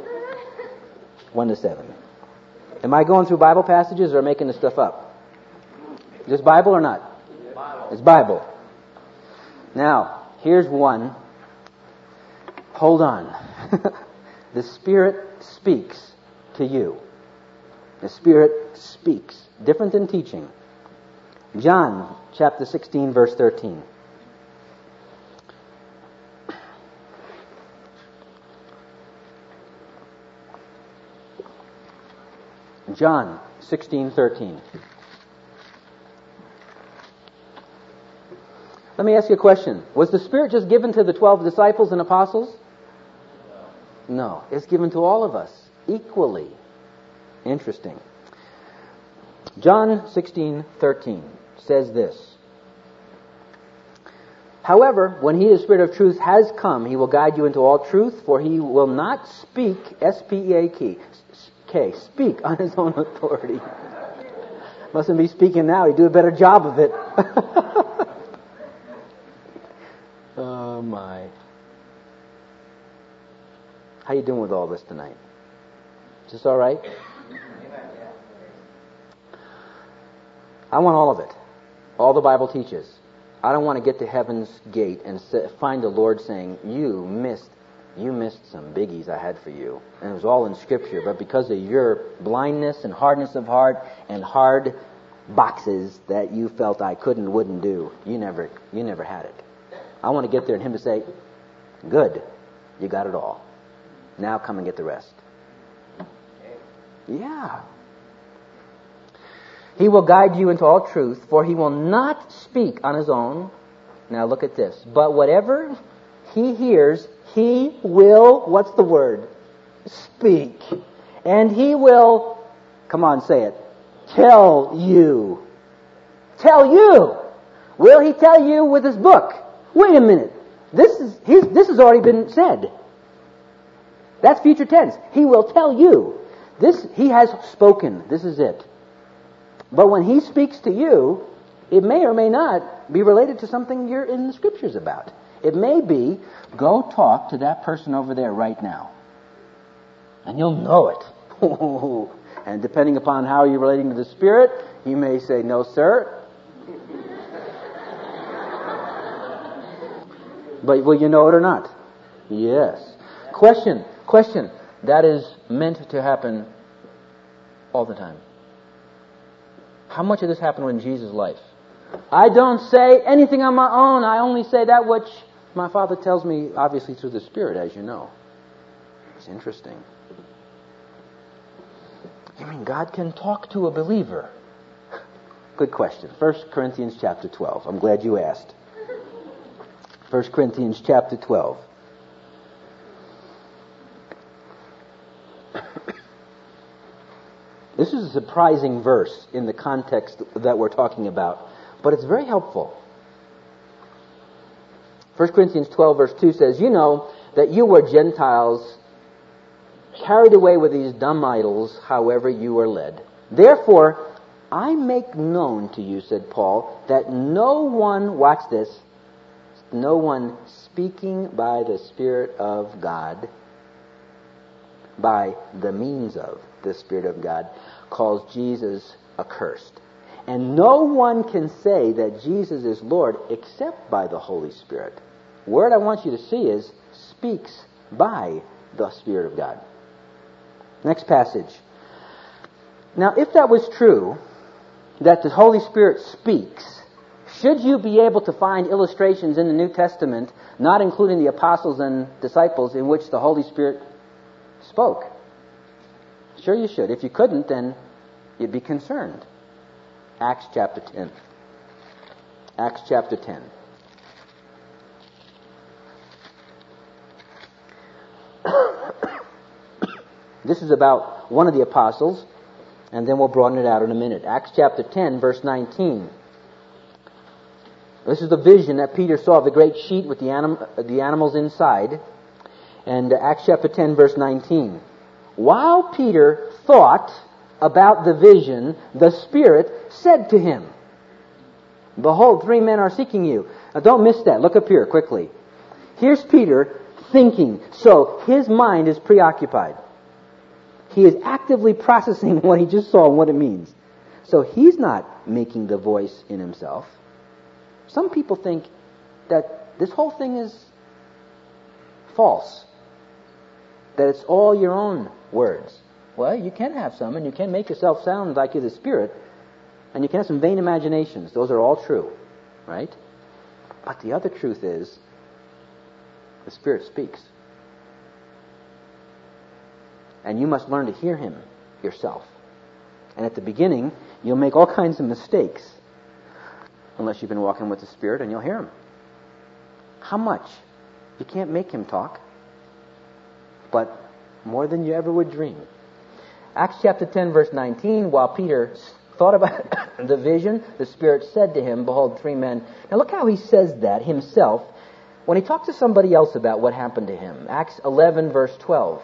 1 to 7. Am I going through Bible passages or making this stuff up? Is this Bible or not? Bible. It's Bible. Now, here's one. Hold on. The Spirit speaks to you. The Spirit speaks. Different than teaching. John chapter 16, verse 13. John 16:13. Let me ask you a question. Was the Spirit just given to the 12 disciples and apostles? No. It's given to all of us equally. Interesting. John 16:13 says this. However, when He, the Spirit of truth, has come, He will guide you into all truth, for He will not speak, S-P-E-A-K, speak on His own authority. Mustn't be speaking now. He'd do a better job of it. Oh my. How you doing with all this tonight? Is this all right? I want all of it. All the Bible teaches. I don't want to get to heaven's gate and find the Lord saying, you missed some biggies I had for you. And it was all in Scripture, but because of your blindness and hardness of heart and hard boxes that you felt I couldn't, wouldn't do, you never had it. I want to get there and Him to say, good, you got it all. Now come and get the rest. Yeah. He will guide you into all truth, for He will not speak on His own. Now look at this. But whatever He hears, He will, what's the word? Speak. And He will, come on, say it, tell you. Tell you. Will He tell you with His book? Wait a minute. This has already been said. That's future tense. He will tell you. He has spoken. This is it. But when He speaks to you, it may or may not be related to something you're in the Scriptures about. It may be, go talk to that person over there right now. And you'll know it. And depending upon how you're relating to the Spirit, He may say, no, sir. But will you know it or not? Yes. Question. That is meant to happen all the time. How much of this happened in Jesus' life? I don't say anything on my own. I only say that which my Father tells me, obviously through the Spirit, as you know. It's interesting. You mean God can talk to a believer? Good question. 1 Corinthians chapter 12. I'm glad you asked. 1 Corinthians chapter 12. This is a surprising verse in the context that we're talking about, but it's very helpful. 1 Corinthians 12 verse 2 says, you know that you were Gentiles carried away with these dumb idols, however you were led. Therefore, I make known to you, said Paul, that no one, watch this, no one speaking by the Spirit of God, by the means of the Spirit of God, calls Jesus accursed. And no one can say that Jesus is Lord except by the Holy Spirit. The word I want you to see is speaks by the Spirit of God. Next passage. Now, if that was true, that the Holy Spirit speaks, should you be able to find illustrations in the New Testament, not including the apostles and disciples, in which the Holy Spirit spoke? Sure you should. If you couldn't, then you'd be concerned. Acts chapter 10. Acts chapter 10. This is about one of the apostles, and then we'll broaden it out in a minute. Acts chapter 10, verse 19. This is the vision that Peter saw of the great sheet with the animals inside. And Acts chapter 10, verse 19. While Peter thought about the vision, the Spirit said to him, behold, 3 men are seeking you. Now don't miss that. Look up here quickly. Here's Peter thinking. So his mind is preoccupied. He is actively processing what he just saw and what it means. So he's not making the voice in himself. Some people think that this whole thing is false. That it's all your own words. Well, you can have some, and you can make yourself sound like you're the Spirit, and you can have some vain imaginations. Those are all true, right? But the other truth is, the Spirit speaks. And you must learn to hear Him yourself. And at the beginning, you'll make all kinds of mistakes, unless you've been walking with the Spirit, and you'll hear Him. How much? You can't make Him talk, but more than you ever would dream. Acts chapter 10, verse 19, while Peter thought about the vision, the Spirit said to him, behold, 3 men. Now look how he says that himself when he talked to somebody else about what happened to him. Acts 11, verse 12.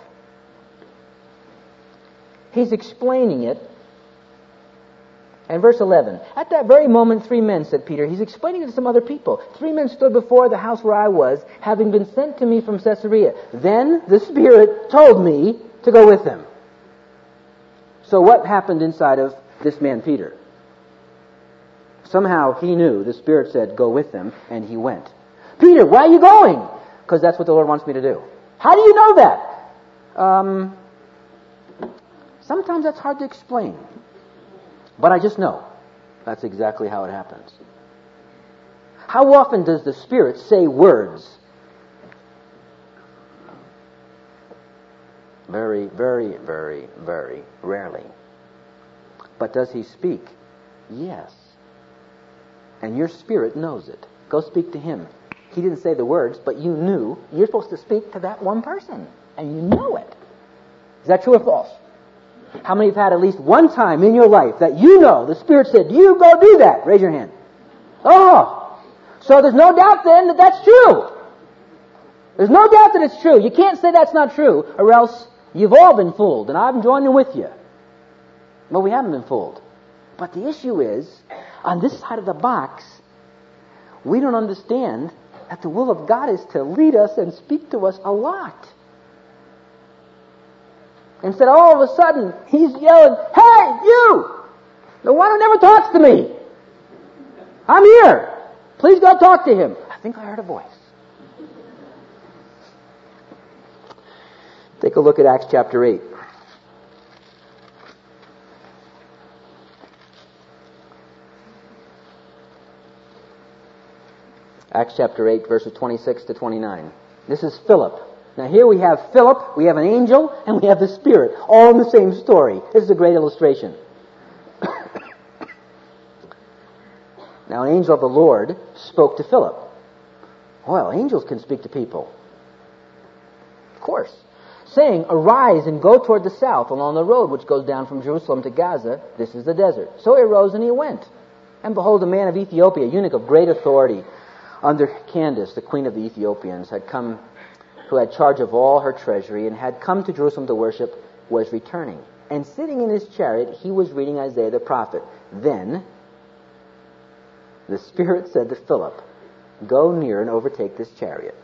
He's explaining it. And verse 11, at that very moment 3 men, said Peter. He's explaining it to some other people. 3 men stood before the house where I was, having been sent to me from Caesarea. Then the Spirit told me to go with them. So what happened inside of this man Peter? Somehow he knew. The Spirit said, go with them, and he went. Peter, why are you going? Because that's what the Lord wants me to do. How do you know that? Sometimes that's hard to explain. But I just know that's exactly how it happens. How often does the Spirit say words? Very, very, very, very rarely. But does He speak? Yes. And your spirit knows it. Go speak to Him. He didn't say the words, but you knew you're supposed to speak to that one person. And you know it. Is that true or false? How many have had at least one time in your life that you know the Spirit said, you go do that? Raise your hand. Oh! So there's no doubt then that that's true. There's no doubt that it's true. You can't say that's not true, or else you've all been fooled, and I'm joining with you. But we haven't been fooled. But the issue is, on this side of the box, we don't understand that the will of God is to lead us and speak to us a lot. Instead, all of a sudden, He's yelling, hey, you! The one who never talks to me. I'm here. Please go talk to him. I think I heard a voice. Take a look at Acts chapter 8. Acts chapter 8, verses 26 to 29. This is Philip. Now here we have Philip, we have an angel, and we have the Spirit, all in the same story. This is a great illustration. Now an angel of the Lord spoke to Philip. Well, angels can speak to people. Of course. Saying, arise and go toward the south along the road which goes down from Jerusalem to Gaza. This is the desert. So he arose and he went. And behold, a man of Ethiopia, a eunuch of great authority, under Candace, the queen of the Ethiopians, had come, who had charge of all her treasury, and had come to Jerusalem to worship, was returning. And sitting in his chariot, he was reading Isaiah the prophet. Then the Spirit said to Philip, go near and overtake this chariot.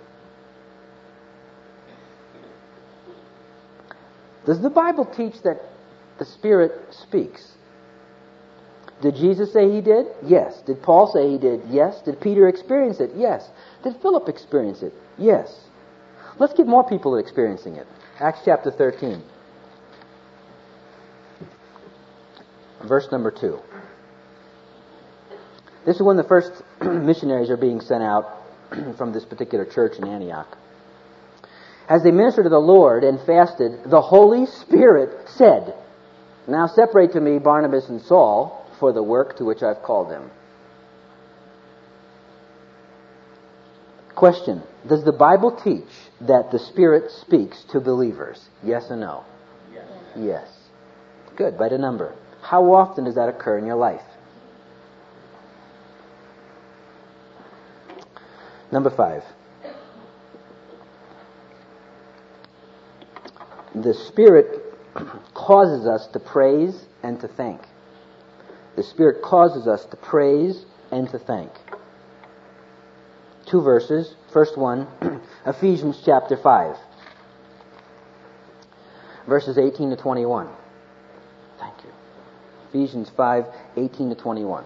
Does the Bible teach that the Spirit speaks? Did Jesus say he did? Yes. Did Paul say he did? Yes. Did Peter experience it? Yes. Did Philip experience it? Yes. Let's get more people experiencing it. Acts chapter 13. Verse number 2. This is when the first missionaries are being sent out from this particular church in Antioch. As they ministered to the Lord and fasted, the Holy Spirit said, now separate to me Barnabas and Saul for the work to which I've called them. Question. Does the Bible teach that the Spirit speaks to believers? Yes or no? Yes. Yes. Good. Write a number. How often does that occur in your life? Number 5. The Spirit causes us to praise and to thank. The Spirit causes us to praise and to thank. 2 verses. First one, Ephesians chapter 5. Verses 18 to 21. Thank you. Ephesians 5, 18 to 21.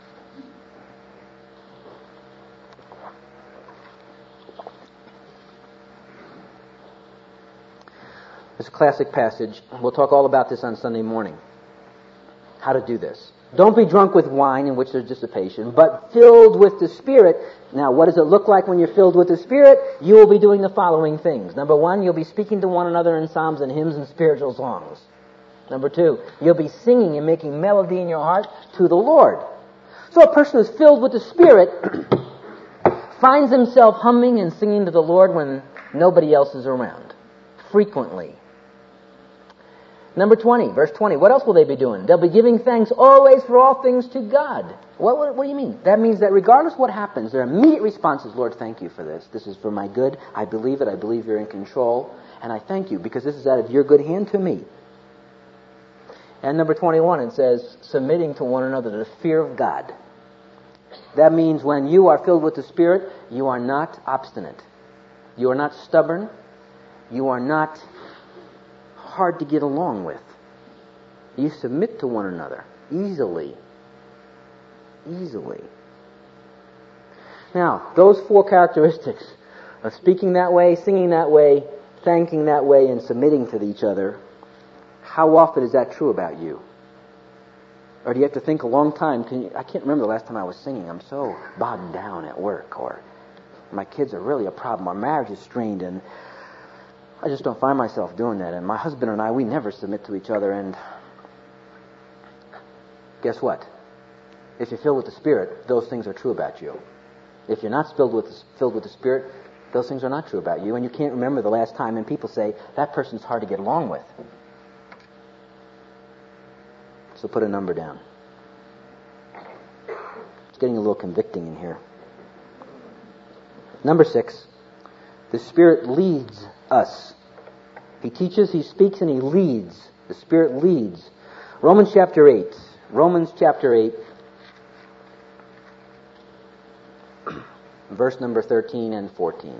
This classic passage. We'll talk all about this on Sunday morning. How to do this. Don't be drunk with wine in which there's dissipation, but filled with the Spirit. Now, what does it look like when you're filled with the Spirit? You will be doing the following things. Number 1, you'll be speaking to one another in psalms and hymns and spiritual songs. Number 2, you'll be singing and making melody in your heart to the Lord. So a person who's filled with the Spirit finds himself humming and singing to the Lord when nobody else is around. Frequently. Number 20, verse 20. What else will they be doing? They'll be giving thanks always for all things to God. What do you mean? That means that regardless of what happens, their immediate response is, Lord, thank you for this. This is for my good. I believe it. I believe you're in control. And I thank you because this is out of your good hand to me. And number 21, it says, submitting to one another to the fear of God. That means when you are filled with the Spirit, you are not obstinate. You are not stubborn. You are not hard to get along with. You submit to one another easily. Easily. Now, those 4 characteristics of speaking that way, singing that way, thanking that way, and submitting to each other, how often is that true about you? Or do you have to think a long time? I can't remember the last time I was singing. I'm so bogged down at work, or my kids are really a problem. Our marriage is strained, and I just don't find myself doing that. And my husband and I, we never submit to each other. And guess what? If you're filled with the Spirit, those things are true about you. If you're not filled with the Spirit, those things are not true about you. And you can't remember the last time. And people say, that person's hard to get along with. So put a number down. It's getting a little convicting in here. Number 6. The Spirit leads us. He teaches, He speaks, and He leads. The Spirit leads. Romans chapter 8. Romans chapter 8. Verse number 13 and 14.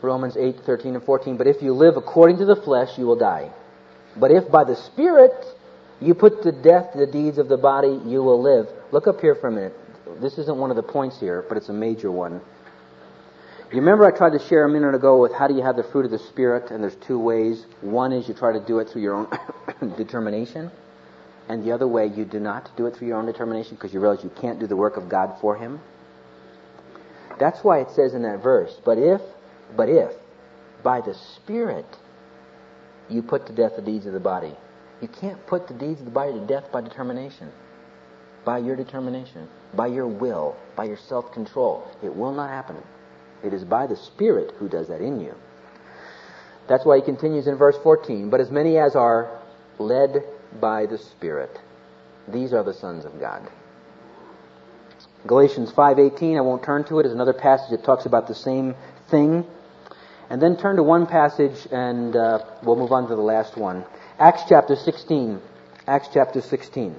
Romans 8:13 and 14. But if you live according to the flesh, you will die. But if by the Spirit you put to death the deeds of the body, you will live. Look up here for a minute. This isn't one of the points here, but it's a major one. You remember I tried to share a minute ago with how do you have the fruit of the Spirit, and there's two ways. One is you try to do it through your own determination, and the other way you do not do it through your own determination because you realize you can't do the work of God for Him. That's why it says in that verse, but if by the Spirit you put to death the deeds of the body. You can't put the deeds of the body to death by determination. By your determination. By your will. By your self-control. It will not happen. It is by the Spirit who does that in you. That's why he continues in verse 14. But as many as are led by the Spirit, these are the sons of God. Galatians 5:18, I won't turn to it, is another passage that talks about the same thing. And then turn to one passage and we'll move on to the last one. Acts chapter 16. Acts chapter 16.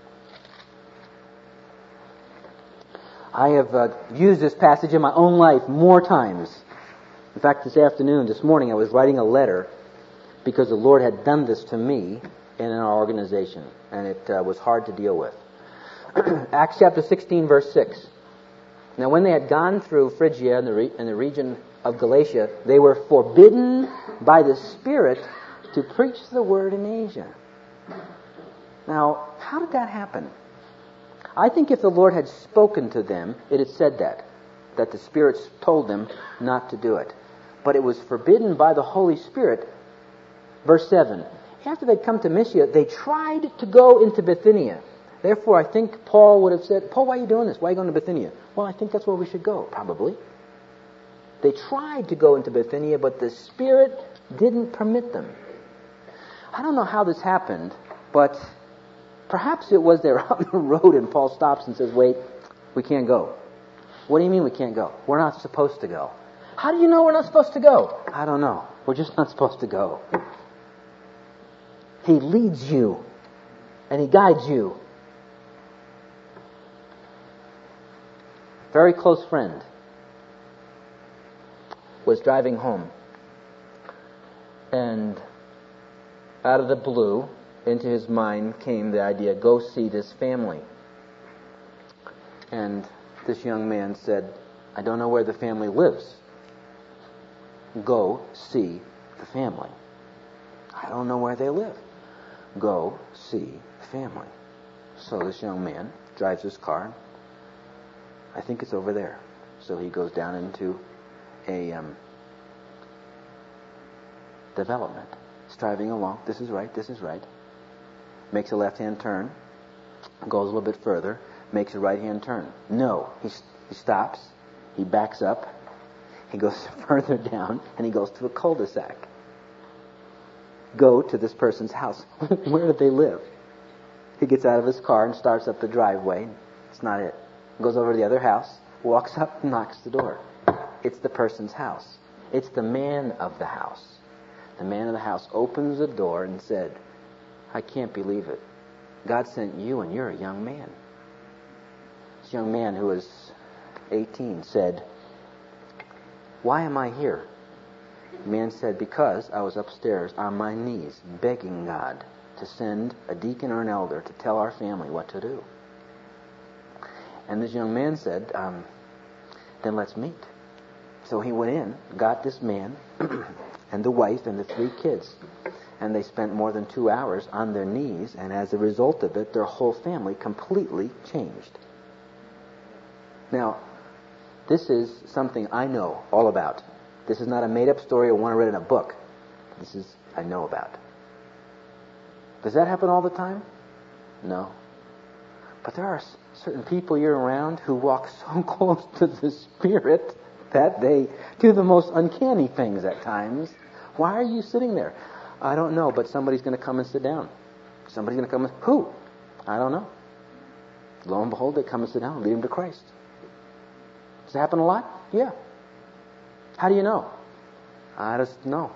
I have used this passage in my own life more times. In fact, this morning, I was writing a letter because the Lord had done this to me in our organization, and it was hard to deal with. Acts chapter 16, verse 6. Now, when they had gone through Phrygia and the region of Galatia, they were forbidden by the Spirit to preach the word in Asia. Now, how did that happen? I think if the Lord had spoken to them, it had said that the Spirit told them not to do it. But it was forbidden by the Holy Spirit. Verse 7. After they'd come to Mysia, they tried to go into Bithynia. Therefore, I think Paul would have said, Paul, why are you doing this? Why are you going to Bithynia? Well, I think that's where we should go, probably. They tried to go into Bithynia, but the Spirit didn't permit them. I don't know how this happened, but perhaps it was they're on the road and Paul stops and says, wait, we can't go. What do you mean we can't go? We're not supposed to go. How do you know we're not supposed to go? I don't know. We're just not supposed to go. He leads you and He guides you. Very close friend was driving home, and out of the blue, into his mind came the idea, go see this family. And this young man said, I don't know where the family lives. Go see the family. I don't know where they live. Go see the family. So this young man drives his car. I think it's over there. So he goes down into a development. He's driving along. This is right. Makes a left-hand turn. Goes a little bit further. Makes a right-hand turn. No. He stops. He backs up. He goes further down. And he goes to a cul-de-sac. Go to this person's house. Where do they live? He gets out of his car and starts up the driveway. It's not it. Goes over to the other house. Walks up and knocks the door. It's the person's house. It's the man of the house. The man of the house opens the door and said, I can't believe it. God sent you and you're a young man. This young man who was 18 said, why am I here? The man said, because I was upstairs on my knees begging God to send a deacon or an elder to tell our family what to do. And this young man said, then let's meet. So he went in, got this man and the wife and the 3 kids. And they spent more than 2 hours on their knees, and as a result of it, their whole family completely changed. Now, this is something I know all about. This is not a made-up story or one I read in a book. This is I know about. Does that happen all the time? No. But there are certain people you're around who walk so close to the Spirit that they do the most uncanny things at times. Why are you sitting there? I don't know, but somebody's going to come and sit down. Somebody's going to come and... Who? I don't know. Lo and behold, they come and sit down and lead them to Christ. Does it happen a lot? Yeah. How do you know? I just know.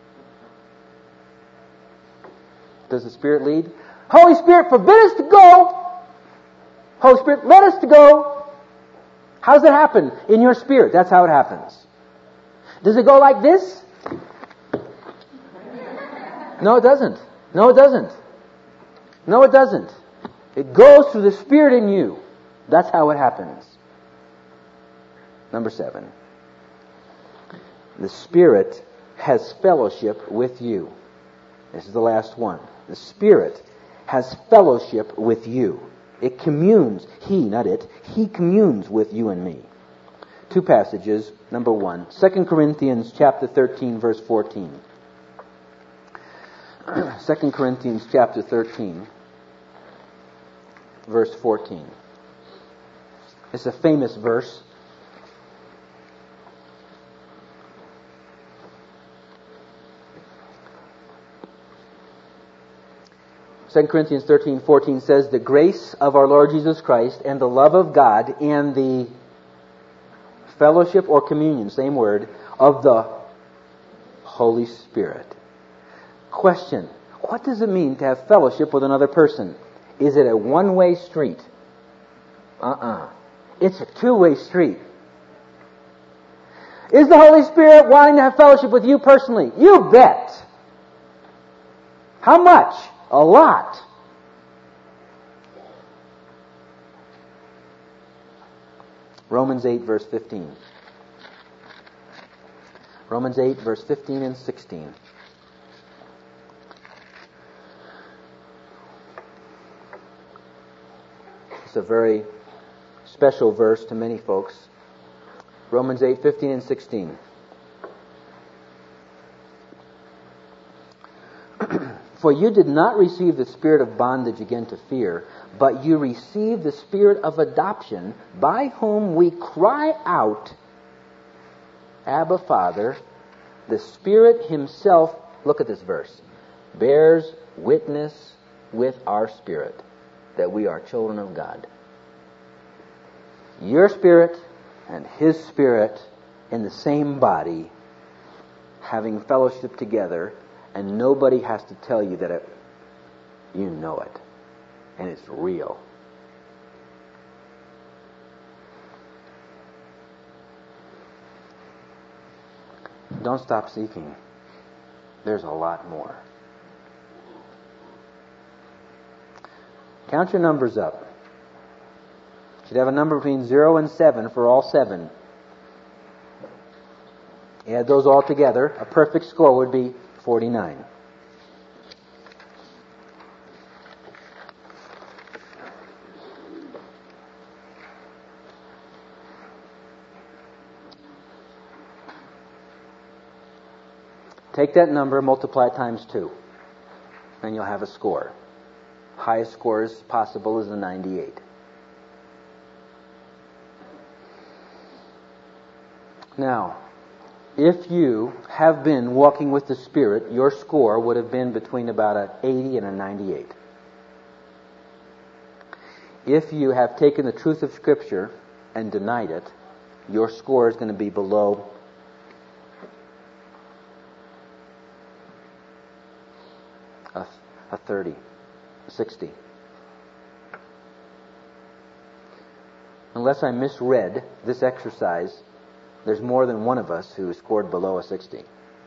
Does the Spirit lead? Holy Spirit, forbid us to go! Holy Spirit, let us to go! How does it happen? In your spirit. That's how it happens. Does it go like this? No, it doesn't. No, it doesn't. No, it doesn't. It goes through the Spirit in you. That's how it happens. Number 7. The Spirit has fellowship with you. This is the last one. The Spirit has fellowship with you. It communes. He, not it. He communes with you and me. 2 passages. Number 1, 2 Corinthians chapter 13, verse 14. 2 Corinthians chapter 13, verse 14. It's a famous verse. Second Corinthians 13:14 says, "The grace of our Lord Jesus Christ and the love of God and the fellowship or communion, same word, of the Holy Spirit." Question: what does it mean to have fellowship with another person? Is it a one-way street? It's a two-way street. Is the Holy Spirit wanting to have fellowship with you personally? You bet. How much? A lot. Romans 8, verse 15. Romans 8, verse 15 and 16. It's a very special verse to many folks. Romans 8, 15 and 16. For you did not receive the spirit of bondage again to fear, but you received the spirit of adoption, by whom we cry out, Abba, Father. The Spirit Himself, look at this verse, bears witness with our spirit that we are children of God. Your spirit and His Spirit in the same body, having fellowship together, and nobody has to tell you that you know it. And it's real. Don't stop seeking. There's a lot more. Count your numbers up. You should have a number between 0 and 7 for all 7. Add those all together. A perfect score would be 49. Take that number, multiply it times 2, and you'll have a score. Highest score as possible is a 98. Now, if you have been walking with the Spirit, your score would have been between about an 80 and a 98. If you have taken the truth of Scripture and denied it, your score is going to be below a 30, 60. Unless I misread this exercise, there's more than one of us who scored below a 60.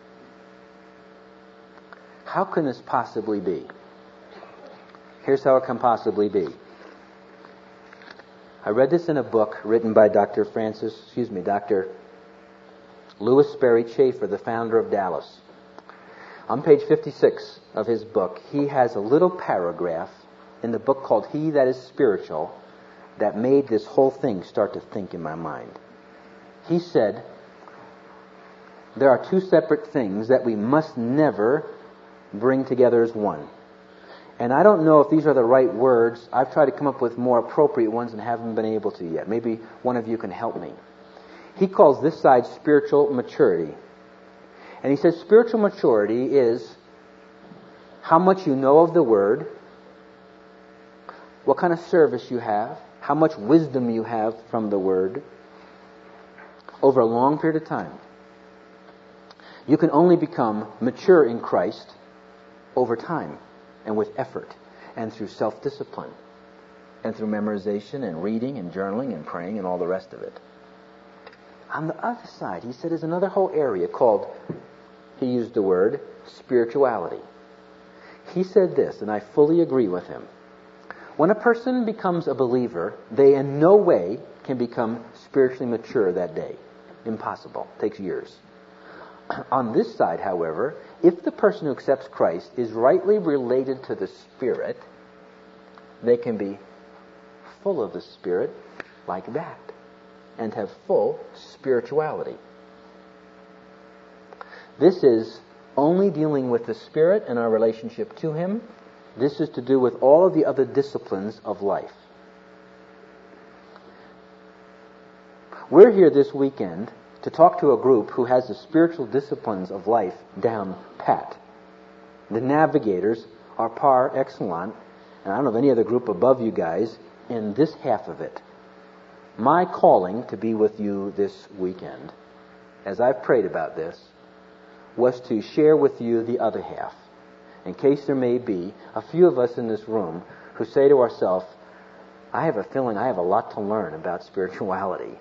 How can this possibly be? Here's how it can possibly be. I read this in a book written by Dr. Louis Sperry Chafer, the founder of Dallas. On page 56 of his book, he has a little paragraph in the book called He That Is Spiritual that made this whole thing start to think in my mind. He said, there are two separate things that we must never bring together as one. And I don't know if these are the right words. I've tried to come up with more appropriate ones and haven't been able to yet. Maybe one of you can help me. He calls this side spiritual maturity. And he says spiritual maturity is how much you know of the Word, what kind of service you have, how much wisdom you have from the Word over a long period of time. You can only become mature in Christ over time and with effort and through self-discipline and through memorization and reading and journaling and praying and all the rest of it. On the other side, he said, there's another whole area called, he used the word, spirituality. He said this, and I fully agree with him. When a person becomes a believer, they in no way can become spiritually mature that day. Impossible. It takes years. On this side, however, if the person who accepts Christ is rightly related to the Spirit, they can be full of the Spirit like that and have full spirituality. This is only dealing with the Spirit and our relationship to Him. This is to do with all of the other disciplines of life. We're here this weekend to talk to a group who has the spiritual disciplines of life down pat. The navigators are par excellence, and I don't know of any other group above you guys in this half of it. My calling to be with you this weekend, as I've prayed about this, was to share with you the other half, in case there may be a few of us in this room who say to ourselves, I have a feeling I have a lot to learn about spirituality.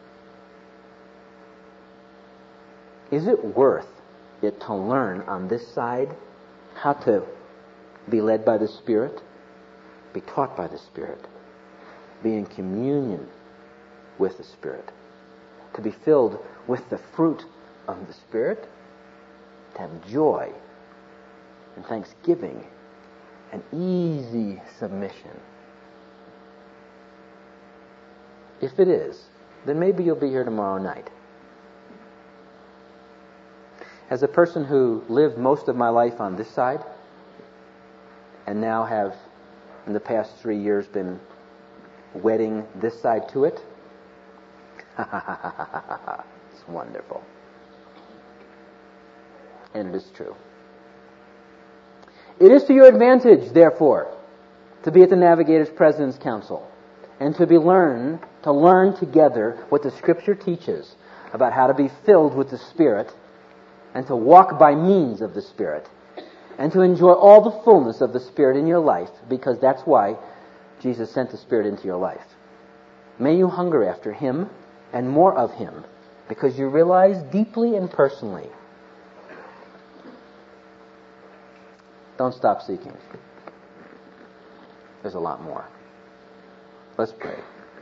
Is it worth it to learn on this side how to be led by the Spirit, be taught by the Spirit, be in communion with the Spirit, to be filled with the fruit of the Spirit, to have joy and thanksgiving and easy submission? If it is, then maybe you'll be here tomorrow night. As a person who lived most of my life on this side and now have, in the past 3 years, been wedding this side to it, it's wonderful. And it is true. It is to your advantage, therefore, to be at the Navigators President's Council and to learn together what the Scripture teaches about how to be filled with the Spirit and to walk by means of the Spirit and to enjoy all the fullness of the Spirit in your life, because that's why Jesus sent the Spirit into your life. May you hunger after Him and more of Him, because you realize deeply and personally. Don't stop seeking. There's a lot more. Let's pray.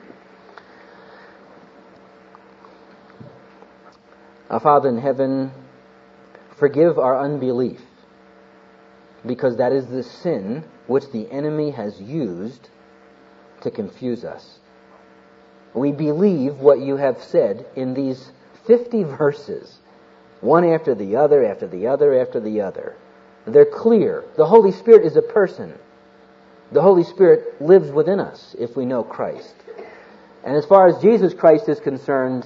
Our Father in heaven, forgive our unbelief, because that is the sin which the enemy has used to confuse us. We believe what you have said in these 50 verses, one after the other, after the other, after the other. They're clear. The Holy Spirit is a person. The Holy Spirit lives within us if we know Christ. And as far as Jesus Christ is concerned,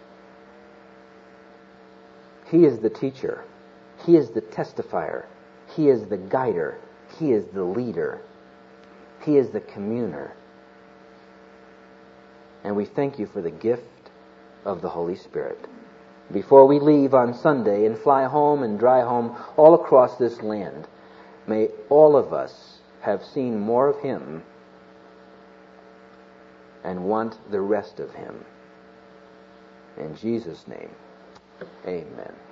He is the teacher. He is the testifier. He is the guider. He is the leader. He is the communer. And we thank you for the gift of the Holy Spirit. Before we leave on Sunday and fly home and dry home all across this land, may all of us have seen more of Him and want the rest of Him. In Jesus' name, amen.